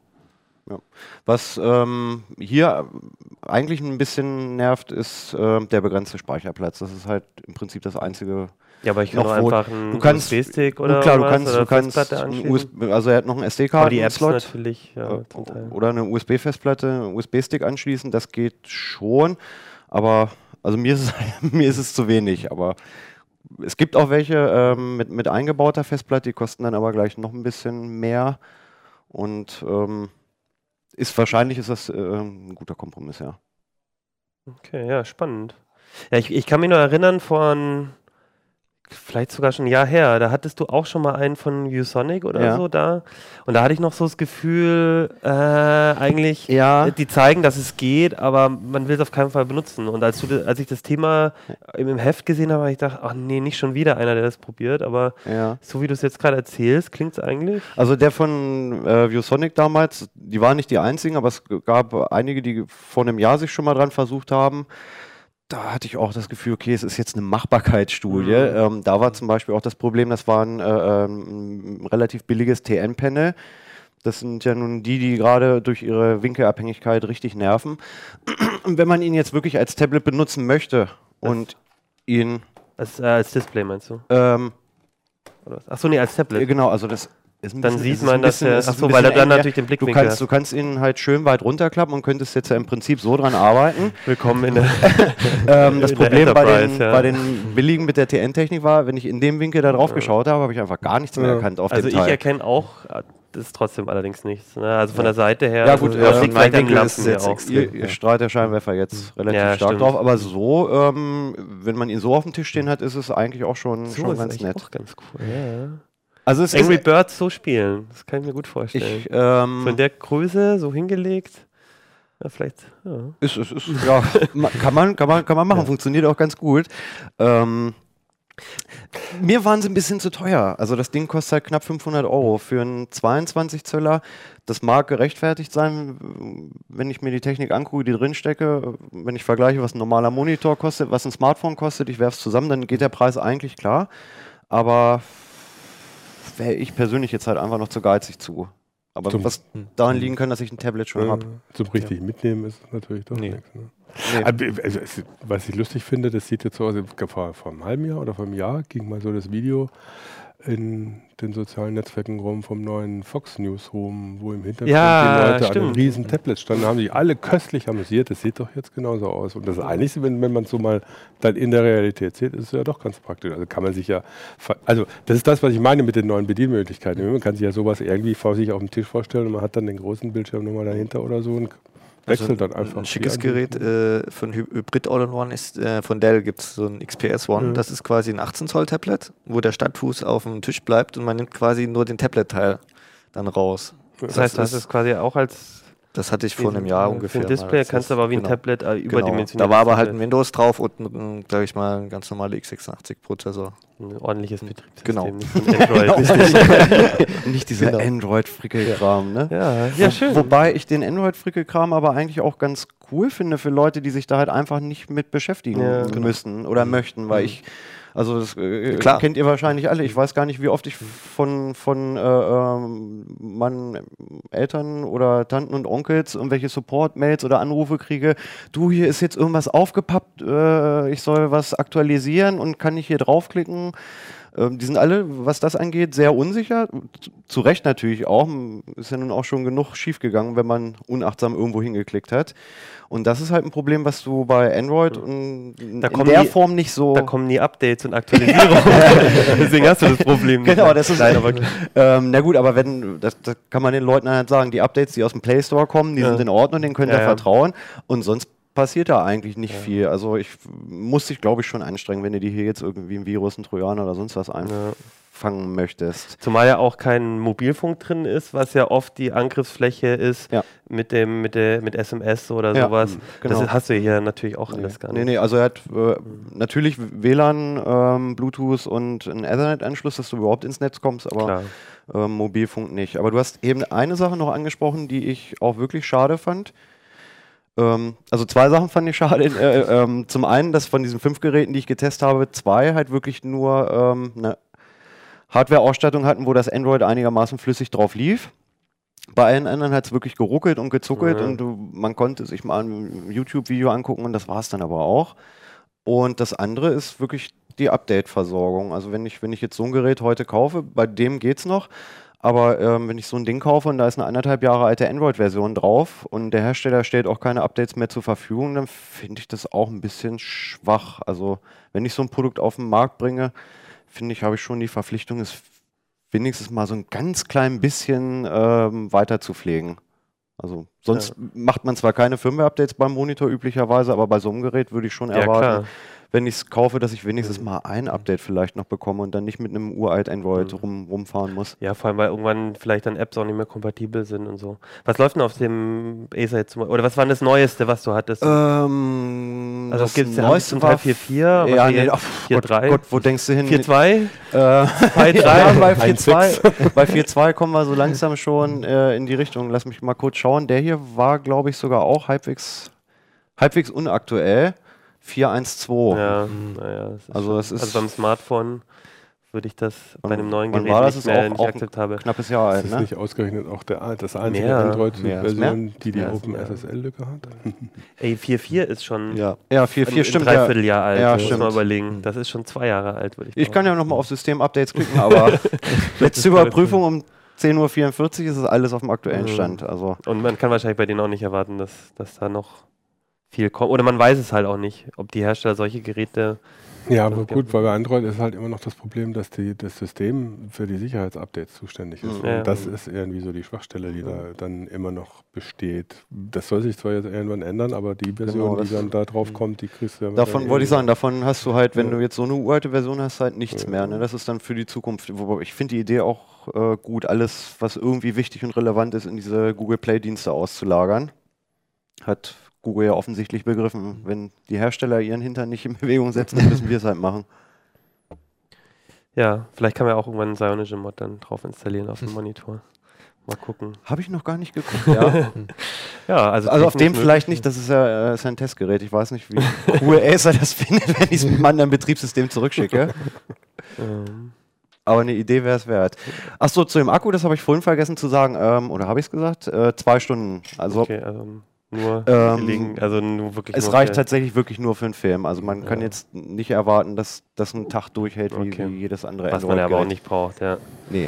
Was ähm, hier eigentlich ein bisschen nervt, ist äh, der begrenzte Speicherplatz. Das ist halt im Prinzip das einzige. Ja, aber ich kann Noch doch wo- einfach einen du kannst- U S B-Stick oder klar, du was, kannst, oder du kannst Festplatte einen anschließen. U S B, also er hat noch einen Aber die Apps S D-Karten-Slot natürlich, ja, äh, zum Teil. oder eine U S B-Festplatte, einen U S B-Stick anschließen. Das geht schon, aber also mir ist es, mir ist es zu wenig. Aber es gibt auch welche ähm, mit, mit eingebauter Festplatte, die kosten dann aber gleich noch ein bisschen mehr und ähm, ist wahrscheinlich ist das äh, ein guter Kompromiss, ja. Okay, ja, spannend. Ja, ich, ich kann mich noch erinnern von, vielleicht sogar schon ein Jahr her, da hattest du auch schon mal einen von ViewSonic oder Ja. so da. Und da hatte ich noch so das Gefühl, äh, eigentlich, Ja. die zeigen, dass es geht, aber man will es auf keinen Fall benutzen. Und als, du, das- als ich das Thema im, im Heft gesehen habe, habe ich gedacht, ach nee, nicht schon wieder einer, der das probiert. Aber Ja. so wie du es jetzt gerade erzählst, klingt es eigentlich. Also der von äh, ViewSonic damals, die waren nicht die einzigen, aber es gab einige, die vor einem Jahr sich schon mal dran versucht haben. Da hatte ich auch das Gefühl, okay, es ist jetzt eine Machbarkeitsstudie. Mhm. Ähm, da war zum Beispiel auch das Problem, das war ein, äh, ähm, ein relativ billiges T N-Panel. Das sind ja nun die, die gerade durch ihre Winkelabhängigkeit richtig nerven. Und wenn man ihn jetzt wirklich als Tablet benutzen möchte und ihn, Als, äh, als Display meinst du? ähm, Oder was? Achso, nee, als Tablet. genau, also das ist ein Dann bisschen, sieht es ist man, ein dass bisschen, der- es ist ach ein so, bisschen weil er dann eng, ja. natürlich den Du Blickwinkel kannst, hat. du kannst ihn halt schön weit runterklappen und könntest jetzt ja im Prinzip so dran arbeiten. Willkommen in der. Ähm, das In der Problem bei den, Enterprise, ja. bei den billigen mit der T N-Technik war, wenn ich in dem Winkel da drauf geschaut habe, habe ich einfach gar nichts mehr Ja. erkannt auf Also dem ich Teil. erkenne auch, äh, das ist trotzdem allerdings nichts. Ne? Also von der Seite her. Ja, gut, also, äh, das von liegt meinem vielleicht an Winkel Lampen ist es hier jetzt auch. extrem. Ihr, ihr strahlt der Scheinwerfer jetzt relativ Ja, stark stimmt. drauf, aber so, ähm, wenn man ihn so auf dem Tisch stehen hat, ist es eigentlich auch schon, So schon ist ganz eigentlich nett. auch ganz cool. Ja. Also es Angry ist, Birds so spielen, das kann ich mir gut vorstellen. ich, ähm, so in der Größe, so hingelegt. Ja, vielleicht. Ja. Ist, ist, ist, ja, ma- kann man, kann man, kann man machen, funktioniert auch ganz gut. Ähm, mir waren sie ein bisschen zu teuer. Also das Ding kostet halt knapp fünfhundert Euro für einen zweiundzwanzig Zöller. Das mag gerechtfertigt sein, wenn ich mir die Technik angucke, die drin stecke. Wenn ich vergleiche, was ein normaler Monitor kostet, was ein Smartphone kostet, ich werfe es zusammen, dann geht der Preis eigentlich klar. Aber wäre ich persönlich jetzt halt einfach noch zu geizig zu. Aber Zum- was daran liegen kann, dass ich ein Tablet schon Äh, habe. Zum richtig mitnehmen ist es natürlich doch Nee. nichts. Ne? Nee. Aber, also, es, was ich lustig finde, das sieht jetzt so aus, ich glaub, vor, vor einem halben Jahr oder vor einem Jahr ging mal so das Video in den sozialen Netzwerken rum vom neuen Fox Newsroom, wo im Hintergrund Ja, die Leute an stimmt. einem riesen Tablet standen, haben sich alle köstlich amüsiert. Das sieht doch jetzt genauso aus. Und das Einzige, wenn, wenn man es so mal dann in der Realität sieht, ist es ja doch ganz praktisch. Also kann man sich ja, ver- also das ist das, was ich meine mit den neuen Bedienmöglichkeiten. Man kann sich ja sowas irgendwie vor sich auf dem Tisch vorstellen und man hat dann den großen Bildschirm nochmal dahinter oder so und wechselt dann einfach. Ein schickes die Ansichten. Gerät äh, von Hy- Hybrid All-in-One ist äh, von Dell, gibt es so ein X P S One. Mhm. Das ist quasi ein achtzehn Zoll Tablet, wo der Standfuß auf dem Tisch bleibt und man nimmt quasi nur den Tablet-Teil dann raus. Das heißt, du hast es quasi auch als Das hatte ich vor einem Jahr für ungefähr. ein mal. Display, Das kannst ist- du aber wie ein genau. Tablet äh, Genau. überdimensioniert. Da war aber halt ein Windows drauf und ein, sag ich mal, ein ganz normaler x sechsundachtzig-Prozessor. ein ordentliches Betriebssystem. Genau. Nicht so ein Android. Nicht dieser Genau. Android-Frickelkram, ne? ja, ja, schön. Wobei ich den Android-Frickelkram aber eigentlich auch ganz cool finde für Leute, die sich da halt einfach nicht mit beschäftigen Ja, genau. müssen oder möchten, weil ich, also das äh, Klar. kennt ihr wahrscheinlich alle, ich weiß gar nicht, wie oft ich von, von äh, ähm, meinen Eltern oder Tanten und Onkels irgendwelche Support-Mails oder Anrufe kriege, du, hier ist jetzt irgendwas aufgepappt, äh, ich soll was aktualisieren und kann ich hier draufklicken. Ähm, die sind alle, was das angeht, sehr unsicher. Zu- Zu Recht natürlich auch. M- Ist ja nun auch schon genug schiefgegangen, wenn man unachtsam irgendwo hingeklickt hat. Und das ist halt ein Problem, was du bei Android und Da in kommen der die- Form nicht so... Da kommen nie Updates und Aktualisierungen. Deswegen hast du das Problem nicht. Genau, das ist Nein, aber ähm, na gut, aber wenn, das, das kann man den Leuten halt sagen, die Updates, die aus dem Play Store kommen, die Ja. sind in Ordnung, denen könnt ihr Ja, ja. vertrauen. Und sonst passiert da eigentlich nicht viel. Also ich muss dich, glaube ich, schon anstrengen, wenn du dir hier jetzt irgendwie ein Virus, ein Trojaner oder sonst was einfangen möchtest. Zumal ja auch kein Mobilfunk drin ist, was ja oft die Angriffsfläche ist Ja. mit dem mit der mit S M S oder Ja, sowas. genau. Das hast du hier natürlich auch alles gar Nee, nicht. nee, also er hat äh, natürlich W L A N, ähm, Bluetooth und einen Ethernet-Anschluss, dass du überhaupt ins Netz kommst, aber Klar. äh, Mobilfunk nicht. Aber du hast eben eine Sache noch angesprochen, die ich auch wirklich schade fand. Ähm, also zwei Sachen fand ich schade. Äh, ähm, zum einen, dass von diesen fünf Geräten, die ich getestet habe, zwei halt wirklich nur ähm, eine Hardware-Ausstattung hatten, wo das Android einigermaßen flüssig drauf lief. Bei allen anderen hat es wirklich geruckelt und gezuckelt Ja. und du, man konnte sich mal ein YouTube-Video angucken und das war es dann aber auch. Und das andere ist wirklich die Update-Versorgung. Also wenn ich, wenn ich jetzt so ein Gerät heute kaufe, bei dem geht es noch, aber ähm, wenn ich so ein Ding kaufe und da ist eine anderthalb Jahre alte Android-Version drauf und der Hersteller stellt auch keine Updates mehr zur Verfügung, dann finde ich das auch ein bisschen schwach. Also wenn ich so ein Produkt auf den Markt bringe, finde ich, habe ich schon die Verpflichtung, es wenigstens mal so ein ganz klein bisschen ähm, weiter zu pflegen. Also sonst Ja. macht man zwar keine Firmware-Updates beim Monitor üblicherweise, aber bei so einem Gerät würde ich schon Ja, erwarten, klar. wenn ich es kaufe, dass ich wenigstens mal ein Update vielleicht noch bekomme und dann nicht mit einem uralt Android rum, rumfahren muss. Ja, vor allem, weil irgendwann vielleicht dann Apps auch nicht mehr kompatibel sind und so. Was läuft denn auf dem Acer jetzt? zum- Oder was war denn das Neueste, was du hattest? Ähm, also das gibt es ja Neueste zum Teil war vier Punkt vier, aber ja, hier nee, jetzt ach, vier Gott, Punkt drei, Gott, wo denkst du hin? vier Punkt zwei, Äh, zwei Punkt drei. ja, bei vier eins Punkt zwei bei vier Punkt zwei kommen wir so langsam schon äh, in die Richtung. Lass mich mal kurz schauen. Der hier war, glaube ich, sogar auch halbwegs, halbwegs unaktuell. vier Punkt eins zwei. Ja, naja. Das ist Also schon- es ist- also beim Smartphone würde ich das bei Wann- einem neuen wann Gerät war das? nicht Ist mehr auch- nicht auch ein akzeptabel. Knappes Jahr Das alt, ist ne? nicht ausgerechnet auch der, das einzige Mehr. Mehr ist Android-Version, die die Mehr ist Open mehr. S S L-Lücke hat. Ey, vier Punkt vier ist schon Ja. Ja, vier Punkt vier ein, stimmt. ein Ja. Dreivierteljahr alt. Ja, muss stimmt. man überlegen. Das ist schon zwei Jahre alt, würde ich Ich kann behaupten. ja nochmal auf System-Updates klicken, aber letzte Überprüfung um zehn Uhr vierundvierzig ist es alles auf dem aktuellen Mhm. Stand. Also Und man kann wahrscheinlich bei denen auch nicht erwarten, dass, dass da noch viel kommt. Oder man weiß es halt auch nicht, ob die Hersteller solche Geräte. Ja, aber Okay. gut, weil bei Android ist halt immer noch das Problem, dass die, das System für die Sicherheitsupdates zuständig ist. Mhm. Ja. Und das ist irgendwie so die Schwachstelle, die da dann immer noch besteht. Das soll sich zwar jetzt irgendwann ändern, aber die Version, Genau, das- die dann da drauf kommt, die kriegst du ja davon dann wollte ich eh- sagen, davon hast du halt, wenn Ja. du jetzt so eine uralte Version hast, halt nichts Ja. mehr. Ne? Das ist dann für die Zukunft. Wobei ich finde die Idee auch äh, gut, alles, was irgendwie wichtig und relevant ist, in diese Google Play-Dienste auszulagern. Hat Google ja offensichtlich begriffen. Wenn die Hersteller ihren Hintern nicht in Bewegung setzen, dann müssen wir es halt machen. Ja, vielleicht kann man ja auch irgendwann einen Cyanogen-Mod dann drauf installieren auf dem Monitor. Mal gucken. Habe ich noch gar nicht geguckt. Ja. Ja, also, Also auf dem technisch vielleicht nicht, das ist ja äh, ist ja ein Testgerät. Ich weiß nicht, wie cool Acer das findet, wenn ich es mit einem anderen Betriebssystem zurückschicke. Ähm, Aber eine Idee wäre es wert. Achso, zu dem Akku, das habe ich vorhin vergessen zu sagen. Ähm, oder habe ich es gesagt? Äh, zwei Stunden. Also okay, also nur Ähm, gelegen, also nur wirklich es nur reicht für- tatsächlich wirklich nur für einen Film. Also man kann Ja. jetzt nicht erwarten, dass das einen Tag durchhält wie, Okay. wie jedes andere was man ja aber auch Android-Gerät. nicht braucht, ja. Nee.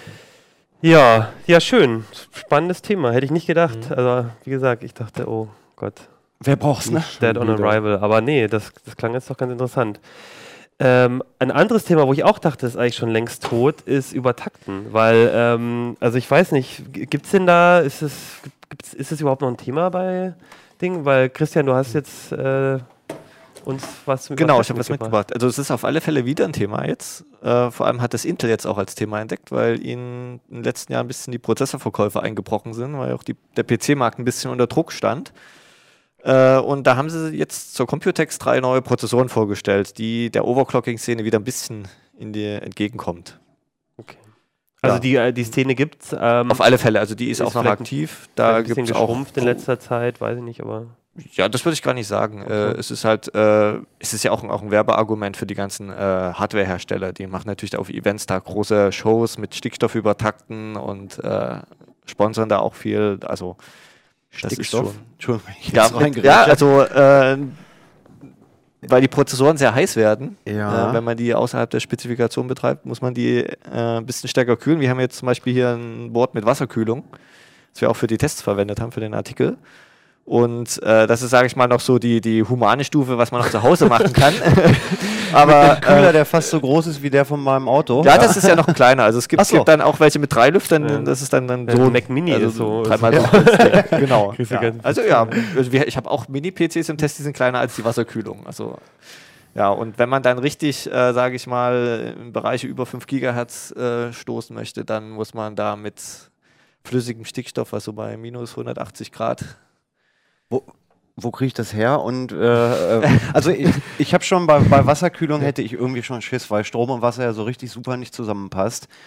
Ja, ja, schön. Spannendes Thema, hätte ich nicht gedacht. Mhm. Also, wie gesagt, ich dachte, oh Gott, Wer braucht's, ne? Dead on wieder. Arrival. Aber nee, das, das klang jetzt doch ganz interessant. Ähm, ein anderes Thema, wo ich auch dachte, ist eigentlich schon längst tot, ist Übertakten. Weil, ähm, also ich weiß nicht, gibt es denn da, ist es, gibt's, ist es überhaupt noch ein Thema bei Ding? Weil, Christian, du hast jetzt äh, uns was zum Genau, Übertakten ich habe was mitgebracht. Also es ist auf alle Fälle wieder ein Thema jetzt. Äh, vor allem hat das Intel jetzt auch als Thema entdeckt, weil ihnen in den letzten Jahren ein bisschen die Prozessorverkäufe eingebrochen sind, weil auch die, der P C-Markt ein bisschen unter Druck stand. Äh, und da haben sie jetzt zur Computex drei neue Prozessoren vorgestellt, die der Overclocking-Szene wieder ein bisschen in die entgegenkommt. Also Ja. die, äh, die Szene gibt es. Ähm, Auf alle Fälle, also die ist, Ist auch noch vielleicht ein- aktiv. da Da ein bisschen gibt es auch geschrumpft in letzter Zeit, weiß ich nicht, aber. Ja, das würde ich gar nicht sagen. Okay. Äh, es ist halt, äh, es ist ja auch ein, auch ein Werbeargument für die ganzen äh, Hardware-Hersteller. Die machen natürlich auf Events da große Shows mit Stickstoffübertakten und äh, sponsern da auch viel. Also das ist schon. Entschuldigung, wenn ich Ja, jetzt mit, reingrätsche. ja, also äh, weil die Prozessoren sehr heiß werden. Ja. Äh, wenn man die außerhalb der Spezifikation betreibt, muss man die äh, ein bisschen stärker kühlen. Wir haben jetzt zum Beispiel hier ein Board mit Wasserkühlung, das wir auch für die Tests verwendet haben, für den Artikel. Und äh, das ist, sage ich mal, noch so die, die humane Stufe, was man noch zu Hause machen kann. Aber Kühler, äh, der fast so groß ist wie der von meinem Auto. ja, das ist ja noch kleiner. Also es gibt, Ach so. gibt dann auch welche mit drei Lüftern, Ja. das ist dann, dann Ja, so ein Mac Mini also ist so- dreimal ist- so groß. Ja, genau. Kriegst du Ja. ganz- Also ja, also wir, ich habe auch Mini-P Cs im Test, die sind kleiner als die Wasserkühlung. Also ja, und wenn man dann richtig, äh, sage ich mal, im Bereich über fünf Gigahertz äh, stoßen möchte, dann muss man da mit flüssigem Stickstoff, was so bei minus hundertachtzig Grad. Wo, wo kriege ich das her? Und äh, äh, also ich, ich habe schon bei, bei Wasserkühlung hätte ich irgendwie schon Schiss, weil Strom und Wasser ja so richtig super nicht zusammenpasst.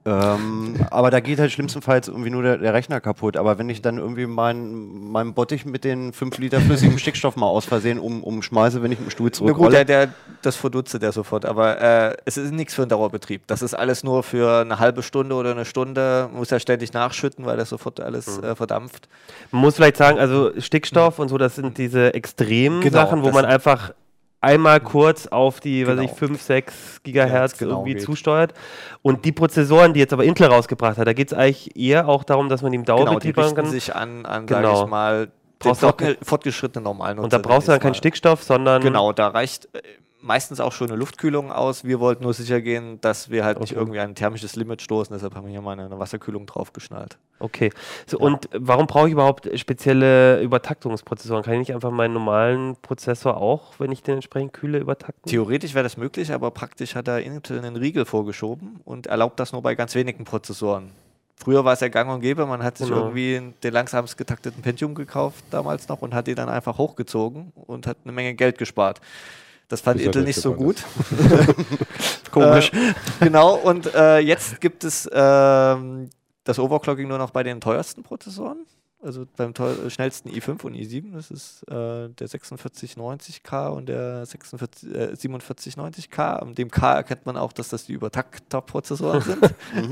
Ähm, aber da geht halt schlimmstenfalls irgendwie nur der, der Rechner kaputt. Aber wenn ich dann irgendwie meinen mein Bottich mit den fünf Liter flüssigem Stickstoff mal aus Versehen um, umschmeiße, wenn ich mit dem Stuhl Na zurückrolle. gut, der, der, das verdutzt der sofort, aber äh, es ist nichts für einen Dauerbetrieb. Das ist alles nur für eine halbe Stunde oder eine Stunde, muss er ständig nachschütten, weil das sofort alles Mhm. äh, verdampft. Man muss vielleicht sagen, also Stickstoff und so, das sind diese extremen Genau, Sachen, wo das man sind- einfach einmal kurz auf die, weiß Genau. ich, fünf, sechs Gigahertz genau irgendwie geht. zusteuert. Und die Prozessoren, die jetzt aber Intel rausgebracht hat, da geht es eigentlich eher auch darum, dass man die im Genau, die Dauerbetrieb machen richten kann. sich an, an Genau. sage ich mal, den Brauchst du auch fortge fortgeschrittenen Normalnutzer. Und da brauchst du dann keinen Stickstoff, sondern Genau, da reicht äh, meistens auch schon eine Luftkühlung aus. Wir wollten nur sicher gehen, dass wir halt nicht Okay. irgendwie ein thermisches Limit stoßen, deshalb haben wir hier mal eine, eine Wasserkühlung draufgeschnallt. Okay. So, Ja. und warum brauche ich überhaupt spezielle Übertaktungsprozessoren? Kann ich nicht einfach meinen normalen Prozessor auch, wenn ich den entsprechend kühle, übertakten? Theoretisch wäre das möglich, aber praktisch hat da Intel einen Riegel vorgeschoben und erlaubt das nur bei ganz wenigen Prozessoren. Früher war es ja gang und gäbe, man hat sich Genau. irgendwie den langsamst getakteten Pentium gekauft damals noch und hat die dann einfach hochgezogen und hat eine Menge Geld gespart. Das fand Bis er Intel nicht so gut. durchgebrannt Komisch. Äh, genau, und äh, jetzt gibt es ähm, das Overclocking nur noch bei den teuersten Prozessoren. Also beim teuer, schnellsten i fünf und i sieben, das ist äh, der sechsundvierzig neunzig K und der sechsundvierzig, äh, siebenundvierzig neunzig K. An dem K erkennt man auch, dass das die Übertakter-Prozessoren sind.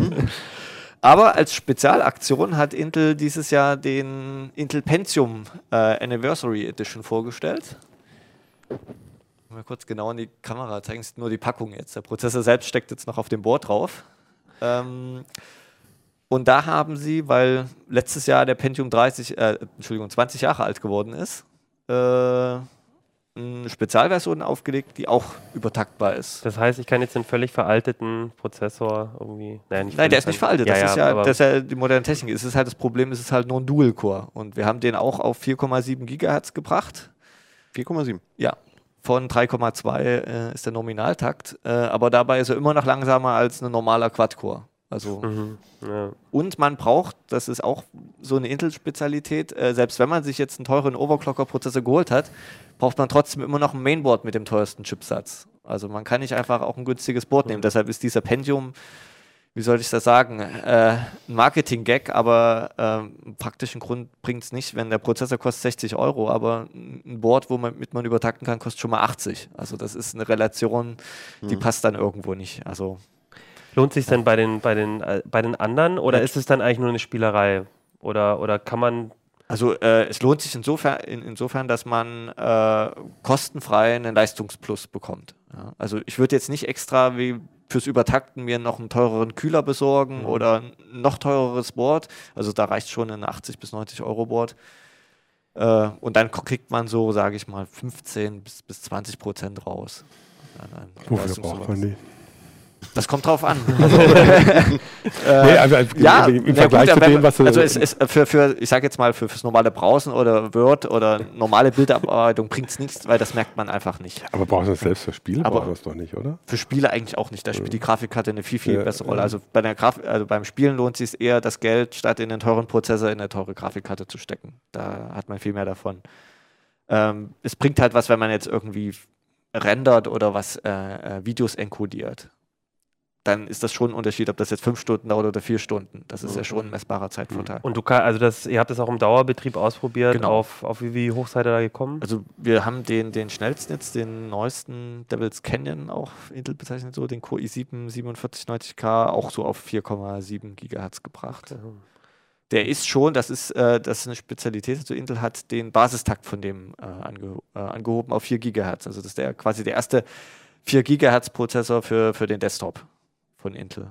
Aber als Spezialaktion hat Intel dieses Jahr den Intel Pentium äh, Anniversary Edition vorgestellt. Mal kurz genau in die Kamera zeigen, es ist nur die Packung jetzt. Der Prozessor selbst steckt jetzt noch auf dem Board drauf. Ähm, und da haben sie, weil letztes Jahr der Pentium dreißig, äh, Entschuldigung, zwanzig Jahre alt geworden ist, äh, eine Spezialversion aufgelegt, die auch übertaktbar ist. Das heißt, ich kann jetzt den völlig veralteten Prozessor irgendwie. Naja, nicht Nein, der völlig ist nicht veraltet. Ja, Das, ja, ist ja, aber- das ist ja die moderne Technik. Es ist halt das Problem, es ist halt nur ein Dual-Core. Und wir haben den auch auf vier Komma sieben Gigahertz gebracht. vier Komma sieben. Ja, von drei Komma zwei äh, ist der Nominaltakt. Äh, aber dabei ist er immer noch langsamer als ein normaler Quad-Core. Also, Mhm. Ja. und man braucht, das ist auch so eine Intel-Spezialität, äh, selbst wenn man sich jetzt einen teuren Overclocker-Prozessor geholt hat, braucht man trotzdem immer noch ein Mainboard mit dem teuersten Chipsatz. Also man kann nicht einfach auch ein günstiges Board nehmen. Deshalb ist dieser Pentium, wie soll ich das sagen, äh, ein Marketing-Gag, aber ähm, praktischen Grund bringt es nicht, wenn der Prozessor kostet sechzig Euro, aber ein Board, womit man übertakten kann, kostet schon mal achtzig. Also das ist eine Relation, die passt dann irgendwo nicht. Also Lohnt sich denn bei den, bei den, äh, bei den anderen oder Ja. ist es dann eigentlich nur eine Spielerei? Oder, oder kann man. Also äh, es lohnt sich insofern, in, insofern dass man äh, kostenfrei einen Leistungsplus bekommt. Ja? Also ich würde jetzt nicht extra wie fürs Übertakten mir noch einen teureren Kühler besorgen Mhm. oder ein noch teureres Board. Also da reicht schon ein achtzig bis neunzig Euro Board. Äh, und dann kriegt man so, sage ich mal, fünfzehn bis, bis zwanzig Prozent raus. An- an Wofür Leistungsplus. braucht man die? Das kommt drauf an. Nee, also im, Ja, im, im na Vergleich gut, zu wenn dem, man- was du. also es ist für, für, ich sage jetzt mal, für fürs normale Browsen oder Word oder normale Bilderbearbeitung bringt es nichts, weil das merkt man einfach nicht. aber brauchst du das selbst für Spiele? Aber- Brauchst du das doch nicht, oder? Für Spiele eigentlich auch nicht. Da spielt die Grafikkarte eine viel, viel Ja, bessere ja. Rolle. Also, bei der Graf also beim Spielen lohnt es sich eher, das Geld statt in den teuren Prozessor in eine teure Grafikkarte zu stecken. Da hat man viel mehr davon. Ähm, es bringt halt was, wenn man jetzt irgendwie rendert oder was äh, äh, Videos enkodiert. Dann ist das schon ein Unterschied, ob das jetzt fünf Stunden dauert oder vier Stunden. Das ist ja schon ein messbarer Zeitvorteil. Und du kann, also das, ihr habt das auch im Dauerbetrieb ausprobiert, Genau. auf, auf wie, wie hoch seid ihr da gekommen? Also wir haben den, den schnellsten jetzt, den neuesten Devil's Canyon, auch Intel bezeichnet so, den Core i sieben siebenundvierzig neunzig K, auch so auf vier Komma sieben Gigahertz gebracht. Der ist schon, das ist, äh, das ist eine Spezialität, also Intel hat den Basistakt von dem äh, ange äh, angehoben auf vier Gigahertz. Also das ist der, quasi der erste vier Gigahertz Prozessor für, für den Desktop von Intel.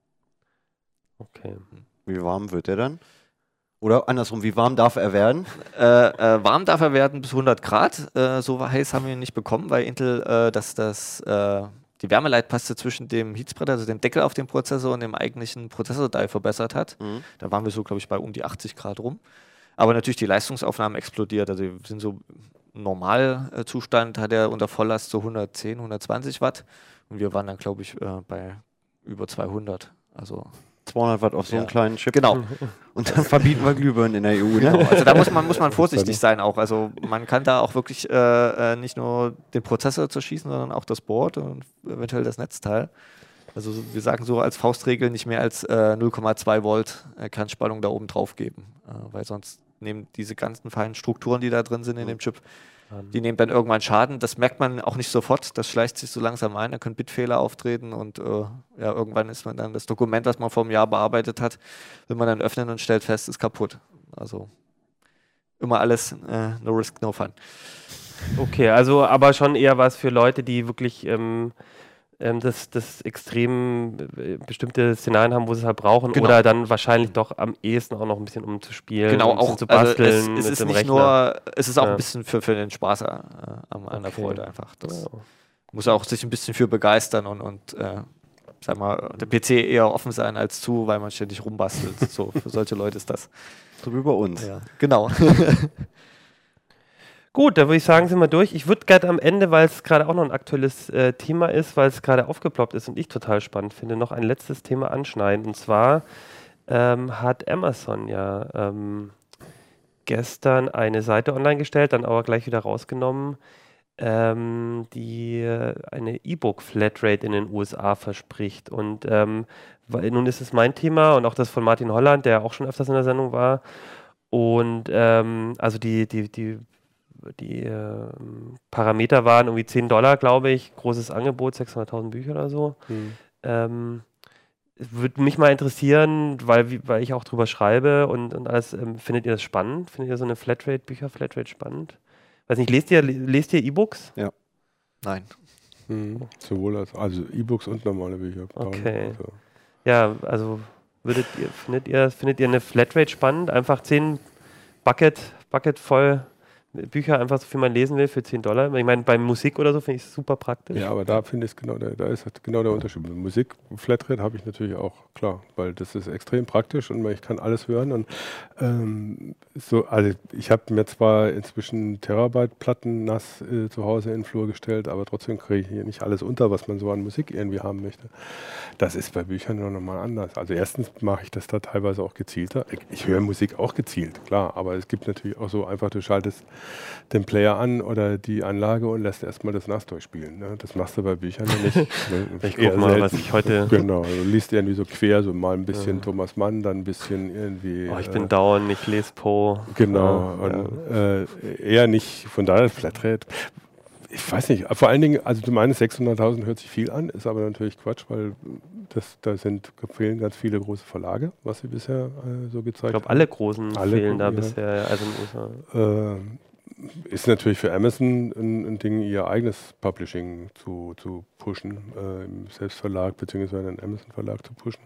Okay. Wie warm wird der dann? Oder andersrum, wie warm darf er werden? Äh, äh, warm darf er werden bis hundert Grad. Äh, so heiß haben wir ihn nicht bekommen, weil Intel äh, das, das, äh, die Wärmeleitpaste zwischen dem Heatspreader, also dem Deckel auf dem Prozessor und dem eigentlichen Prozessor-Die verbessert hat. Mhm. Da waren wir so, glaube ich, bei um die achtzig Grad rum. Aber natürlich die Leistungsaufnahmen explodiert. Also wir sind so im Normalzustand, hat er unter Volllast so hundertzehn, hundertzwanzig Watt. Und wir waren dann, glaube ich, äh, bei über zweihundert. Also zweihundert Watt auf so einen Ja. kleinen Chip. genau. Und dann verbieten wir Glühbirnen in der E U. Genau, Ne? also da muss man, muss man vorsichtig sein auch. Also man kann da auch wirklich äh, äh, nicht nur den Prozessor zerschießen, sondern auch das Board und eventuell das Netzteil. Also wir sagen so als Faustregel nicht mehr als äh, null Komma zwei Volt äh, Kernspannung da oben drauf geben, äh, weil sonst nehmen diese ganzen feinen Strukturen, die da drin sind in dem Chip, die nehmen dann irgendwann Schaden. Das merkt man auch nicht sofort, das schleicht sich so langsam ein, da können Bitfehler auftreten und äh, ja, irgendwann ist man dann das Dokument, was man vor einem Jahr bearbeitet hat, will man dann öffnen und stellt fest, ist kaputt. Also immer alles äh, no risk, no fun. Okay, also aber schon eher was für Leute, die wirklich ähm, ähm, das, das extrem äh, bestimmte Szenarien haben, wo sie es halt brauchen, Genau. oder dann wahrscheinlich doch am ehesten auch noch ein bisschen umzuspielen, Genau, und auch zu basteln also es, es mit ist dem nicht Rechner. nur, es ist auch Ja. ein bisschen für, für den Spaß äh, an, an der Okay. Freude einfach. Das Ja. muss auch sich ein bisschen für begeistern und, und äh, sag mal, der P C eher offen sein als zu, weil man ständig rumbastelt. So, für solche Leute ist das. So wie bei uns. Ja, genau. Gut, da würde ich sagen, sind wir durch. Ich würde gerne am Ende, weil es gerade auch noch ein aktuelles äh, Thema ist, weil es gerade aufgeploppt ist und ich total spannend finde, noch ein letztes Thema anschneiden. Und zwar ähm, hat Amazon ja ähm, gestern eine Seite online gestellt, dann aber gleich wieder rausgenommen, ähm, die äh, eine E-Book-Flatrate in den U S A verspricht. Und ähm, weil, nun ist es mein Thema und auch das von Martin Holland, der auch schon öfters in der Sendung war. Und ähm, also die, die, die Die äh, Parameter waren irgendwie zehn Dollar, glaube ich. Großes Angebot, sechshunderttausend Bücher oder so. Hm. Ähm, würde mich mal interessieren, weil, wie- weil ich auch drüber schreibe und, und alles. Ähm, findet ihr das spannend? Findet ihr so eine Flatrate, Bücher-Flatrate spannend? Weiß nicht, lest ihr, lest ihr E-Books? Nein. Hm. Sowohl als also E-Books und normale Bücher. Okay. Also, Ja, also würdet ihr, findet ihr, findet ihr eine Flatrate spannend? Einfach zehn Bucket, Bucket voll Bücher, einfach so viel man lesen will, für zehn Dollar. Ich meine, bei Musik oder so finde ich es super praktisch. ja, aber da finde ich es genau, der, da ist halt genau der Unterschied. Mit Musik, Flatrate habe ich natürlich auch, klar, weil das ist extrem praktisch und ich kann alles hören. Und ähm, so, also ich habe mir zwar inzwischen Terabyte-Platten nass äh, zu Hause in den Flur gestellt, aber trotzdem kriege ich hier nicht alles unter, was man so an Musik irgendwie haben möchte. Das ist bei Büchern nur nochmal anders. Also erstens mache ich das da teilweise auch gezielter. Ich, ich höre Musik auch gezielt, klar, aber es gibt natürlich auch so einfach, du schaltest den Player an oder die Anlage und lässt erstmal das N A S durchspielen. Ne? Das machst du bei Büchern ja nicht. Ne? Ich Eher guck mal, selten. was ich heute. Genau, du liest irgendwie so quer, so mal ein bisschen Ja. Thomas Mann, dann ein bisschen irgendwie. Oh, ich äh, bin dauernd, ich lese Poe. Genau, Ja, ja. und, äh, eher nicht, von daher Flatrate. Ich weiß nicht, vor allen Dingen, also du meinst, sechshunderttausend hört sich viel an, ist aber natürlich Quatsch, weil das, da sind, fehlen ganz viele große Verlage, was sie bisher äh, so gezeigt Ich glaube, haben. alle großen Alle fehlen da großen, ja. bisher. Also in den U S A. Äh, ist natürlich für Amazon ein, ein Ding, ihr eigenes Publishing zu, zu pushen, äh, im Selbstverlag beziehungsweise einen Amazon-Verlag zu pushen.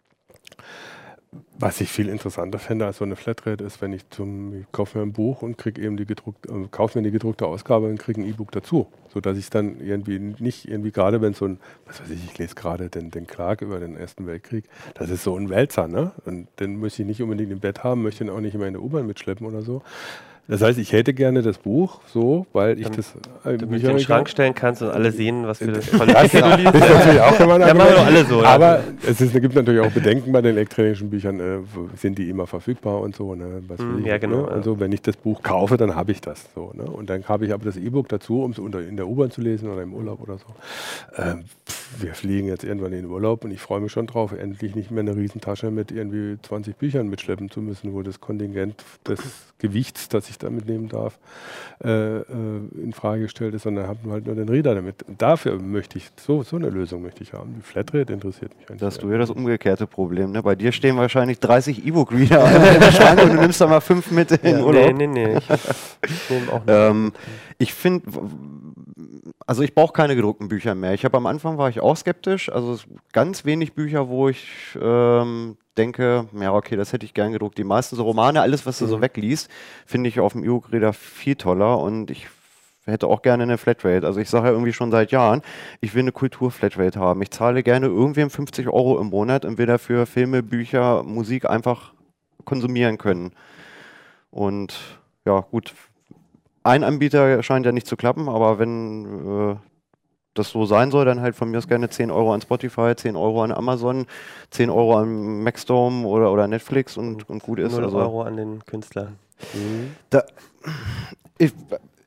Was ich viel interessanter fände als so eine Flatrate ist, wenn ich zum, ich kaufe mir ein Buch und kriege eben die gedruckte, äh, kaufe mir die gedruckte Ausgabe und kriege ein E-Book dazu, sodass ich dann irgendwie nicht irgendwie gerade, wenn so ein, was weiß ich, ich lese gerade den, den Clark über den Ersten Weltkrieg, das ist so ein Wälzer, ne? Und den möchte ich nicht unbedingt im Bett haben, möchte ihn auch nicht immer in der U-Bahn mitschleppen oder so. Das heißt, ich hätte gerne das Buch so, weil ich Damit- das äh, Du in den Schrank stellen kannst und alle sehen, was für Das tolle Bücher du liest. ist natürlich auch immer ein Ja, machen wir Argument. doch alle so. Aber es ist, gibt natürlich auch Bedenken bei den elektronischen Büchern, äh, wo- sind die immer verfügbar und so. Ne? Was Mm, will ich, ja, genau, Ne? ja. Und so, wenn ich das Buch kaufe, dann habe ich das so. Ne? Und dann habe ich aber das E-Book dazu, um es unter- in der U-Bahn zu lesen oder im Urlaub oder so. Ähm, pff, wir fliegen jetzt irgendwann in den Urlaub und ich freue mich schon drauf, endlich nicht mehr eine Riesentasche mit irgendwie zwanzig Büchern mitschleppen zu müssen, wo das Kontingent des Gewichts, das ich da mitnehmen darf, äh, äh, in Frage gestellt ist, sondern habe halt nur den Reader damit. Und dafür möchte ich, so, so eine Lösung möchte ich haben. Die Flatrate interessiert mich eigentlich. Da hast du eher. ja das umgekehrte Problem. Ne? Bei dir stehen wahrscheinlich dreißig E-Book-Reader im Schrank und du nimmst da mal fünf mit in den Nee, Urlaub. nee, nee. Ich, ich nehme auch nicht. Ähm, ich finde, also ich brauche keine gedruckten Bücher mehr. Ich habe am Anfang war ich auch skeptisch. Also es- ganz wenig Bücher, wo ich ähm, denke, ja okay, das hätte ich gern gedruckt. Die meisten so Romane, alles was du so wegliest, finde ich auf dem E-Book-Reader viel toller und ich hätte auch gerne eine Flatrate. Also ich sage ja irgendwie schon seit Jahren, ich will eine Kultur-Flatrate haben. Ich zahle gerne irgendwem fünfzig Euro im Monat und will dafür Filme, Bücher, Musik einfach konsumieren können. Und ja, gut, ein Anbieter scheint ja nicht zu klappen, aber wenn äh, das so sein soll, dann halt von mir aus gerne zehn Euro an Spotify, zehn Euro an Amazon, zehn Euro an Maxdome oder, oder Netflix und, und gut ist. null Also, Euro an den Künstler. Mhm. da, ich,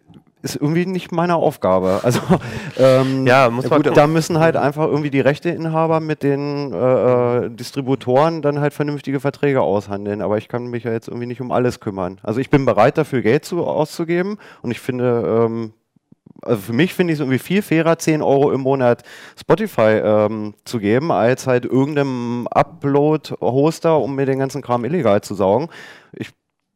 ist irgendwie nicht meine Aufgabe. Also ähm, Ja, muss man gut, gucken. da müssen halt einfach irgendwie die Rechteinhaber mit den äh, äh, Distributoren dann halt vernünftige Verträge aushandeln. Aber ich kann mich ja jetzt irgendwie nicht um alles kümmern. Also ich bin bereit dafür Geld zu, auszugeben und ich finde, ähm, also für mich finde ich es irgendwie viel fairer, zehn Euro im Monat Spotify ähm, zu geben, als halt irgendeinem Upload-Hoster, um mir den ganzen Kram illegal zu saugen. Ich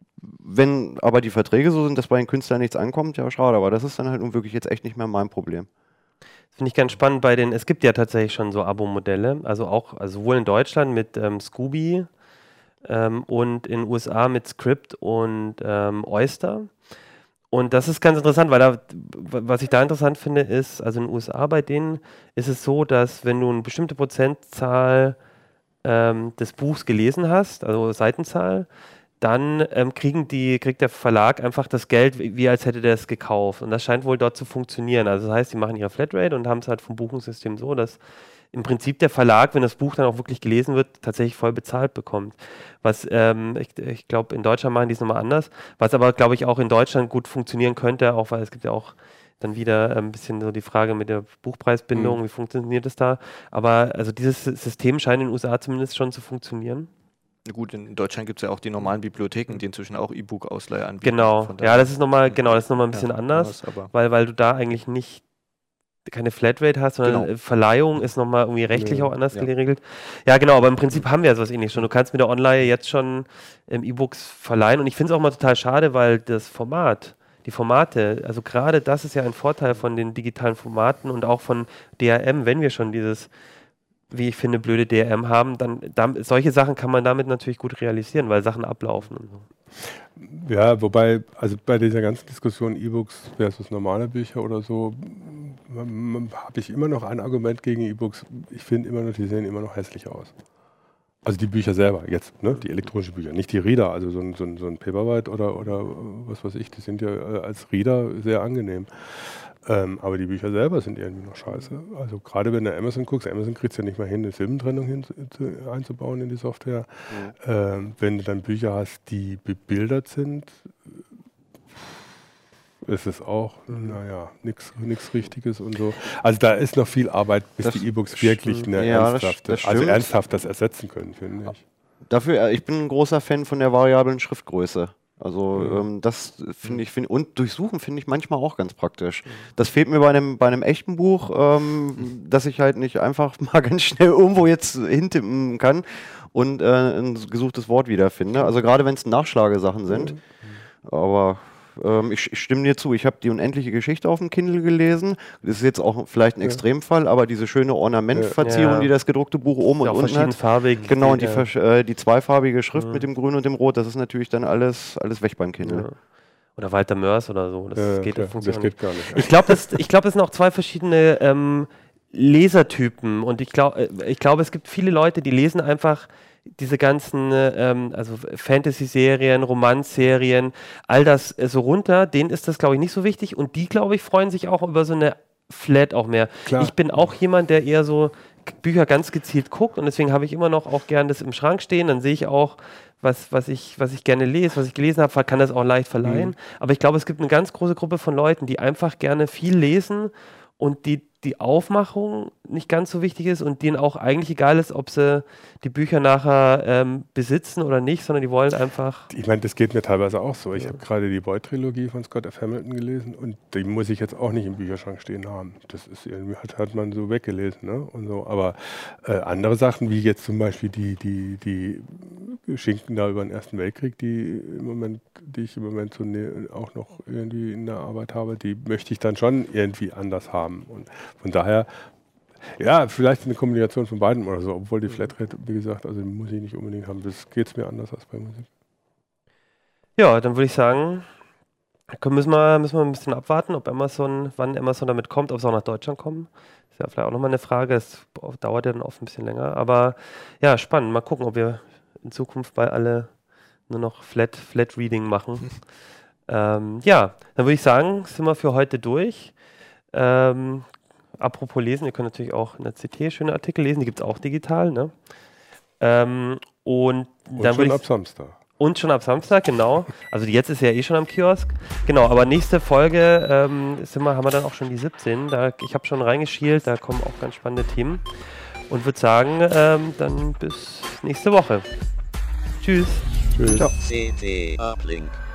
Wenn aber die Verträge so sind, dass bei den Künstlern nichts ankommt, ja, schade, aber das ist dann halt nun wirklich jetzt echt nicht mehr mein Problem. Finde ich ganz spannend bei den, es gibt ja tatsächlich schon so Abo-Modelle, also auch, also sowohl in Deutschland mit ähm, Scooby ähm, und in den U S A mit Script und ähm, Oyster. Und das ist ganz interessant, weil da, w- was ich da interessant finde, ist, also in den U S A bei denen ist es so, dass wenn du eine bestimmte Prozentzahl ähm, des Buchs gelesen hast, also Seitenzahl, dann ähm, kriegen die, kriegt der Verlag einfach das Geld, wie, wie als hätte der es gekauft. Und das scheint wohl dort zu funktionieren. Also das heißt, die machen ihre Flatrate und haben es halt vom Buchungssystem so, dass im Prinzip der Verlag, wenn das Buch dann auch wirklich gelesen wird, tatsächlich voll bezahlt bekommt. Was ähm, ich, ich glaube, in Deutschland machen die es nochmal anders. Was aber, glaube ich, auch in Deutschland gut funktionieren könnte, auch weil es gibt ja auch dann wieder äh, ein bisschen so die Frage mit der Buchpreisbindung, Mhm. wie funktioniert das da? Aber also dieses System scheint in den U S A zumindest schon zu funktionieren. Gut, in Deutschland gibt es ja auch die normalen Bibliotheken, die inzwischen auch E-Book-Ausleihe anbieten. Genau, Von ja, daher- das ist nochmal, genau, das ist nochmal ein bisschen Ja, anders, aber weil, weil du da eigentlich nicht keine Flatrate hast, sondern Genau. äh, Verleihung ist nochmal irgendwie rechtlich Ja, auch anders ja. geregelt. Ja, genau, aber im Prinzip haben wir ja sowas ähnliches schon. Du kannst mit der Online jetzt schon ähm, E-Books verleihen und ich finde es auch mal total schade, weil das Format, die Formate, also gerade das ist ja ein Vorteil von den digitalen Formaten und auch von D R M, wenn wir schon dieses, wie ich finde, blöde D R M haben, dann dam- solche Sachen kann man damit natürlich gut realisieren, weil Sachen ablaufen und so. Ja, wobei, also bei dieser ganzen Diskussion E-Books versus normale Bücher oder so, habe ich immer noch ein Argument gegen E-Books. Ich finde immer noch, die sehen immer noch hässlich aus. Also die Bücher selber jetzt, ne? Die elektronischen Bücher, nicht die Reader, also so ein, so ein, so ein Paperwhite oder, oder was weiß ich, die sind ja äh, als Reader sehr angenehm. Ähm, aber die Bücher selber sind irgendwie noch scheiße. Also gerade wenn du Amazon guckst, Amazon kriegt es ja nicht mal hin, eine Silbentrennung hin, zu, einzubauen in die Software. Mhm. Ähm, wenn du dann Bücher hast, die bebildert sind, ist es auch, mhm. naja, nichts Richtiges und so. Also da ist noch viel Arbeit, bis das die E-Books wirklich eine ja, ernsthafte, das, das also stimmt. ernsthaft das ersetzen können, finde ich. Dafür, ich bin ein großer Fan von der variablen Schriftgröße. Also Ja. ähm, das finde ich, find, und Durchsuchen finde ich manchmal auch ganz praktisch. Das fehlt mir bei einem, bei einem echten Buch, ähm, dass ich halt nicht einfach mal ganz schnell irgendwo jetzt hintippen kann und äh, ein gesuchtes Wort wiederfinde. Also gerade wenn es Nachschlagesachen sind. Aber ähm, ich, ich stimme dir zu, ich habe die unendliche Geschichte auf dem Kindle gelesen. Das ist jetzt auch vielleicht ein Ja. Extremfall, aber diese schöne Ornamentverzierung, Ja. die das gedruckte Buch oben Ist und auch unten hat. verschiedenfarbig. Genau, und die, ja. versch- äh, die zweifarbige Schrift Mhm. mit dem Grün und dem Rot, das ist natürlich dann alles, alles weg beim Kindle. Ja. Oder Walter Mörs oder so. Das Ja, geht, klar, das funktioniert das nicht. geht gar nicht. Ich glaube, das, ich glaub, das sind auch zwei verschiedene ähm, Lesertypen. Und ich glaube, ich glaub, es gibt viele Leute, die lesen einfach diese ganzen ähm, also Fantasy-Serien, Romanzserien, all das äh, so runter. Denen ist das, glaube ich, nicht so wichtig. Und die, glaube ich, freuen sich auch über so eine Flat auch mehr. Klar. Ich bin auch jemand, der eher so Bücher ganz gezielt guckt. Und deswegen habe ich immer noch auch gern das im Schrank stehen. Dann sehe ich auch, was, was, ich, was ich gerne lese, was ich gelesen habe, kann das auch leicht verleihen. Mhm. Aber ich glaube, es gibt eine ganz große Gruppe von Leuten, die einfach gerne viel lesen und die die Aufmachung nicht ganz so wichtig ist und denen auch eigentlich egal ist, ob sie die Bücher nachher ähm, besitzen oder nicht, sondern die wollen einfach... Ich meine, das geht mir teilweise auch so. Ich ja. habe gerade die Boyd-Trilogie von Scott F. Hamilton gelesen und die muss ich jetzt auch nicht im Bücherschrank stehen haben. Das ist irgendwie, hat, hat man so weggelesen. Ne? Und so. Aber äh, andere Sachen, wie jetzt zum Beispiel die, die, die Schinken da über den Ersten Weltkrieg, die im Moment, die ich im Moment so ne, auch noch irgendwie in der Arbeit habe, die möchte ich dann schon irgendwie anders haben. Und von daher, ja, vielleicht eine Kombination von beiden oder so, obwohl die Flatrate, wie gesagt, also muss ich nicht unbedingt haben. Das geht es mir anders als bei Musik. Ja, dann würde ich sagen, können, müssen, wir, müssen wir ein bisschen abwarten, ob Amazon, wann Amazon damit kommt, ob es auch nach Deutschland kommt. Ist ja vielleicht auch nochmal eine Frage, das dauert ja dann oft ein bisschen länger. Aber ja, spannend. Mal gucken, ob wir in Zukunft bei alle nur noch Flat, Flat Reading machen. ähm, ja, dann würde ich sagen, sind wir für heute durch. Ähm, apropos lesen, ihr könnt natürlich auch in der C T schöne Artikel lesen, die gibt es auch digital. Ne? Ähm, und, Und dann schon würde ab ich Samstag. Und schon ab Samstag, genau. Also jetzt ist ja eh schon am Kiosk. Genau, aber nächste Folge ähm, sind wir, haben wir dann auch schon die siebzehn. Da, ich habe schon reingeschielt, da kommen auch ganz spannende Themen. Und würde sagen, ähm, dann bis nächste Woche. Tschüss. Tschüss. Ciao. C T Uplink.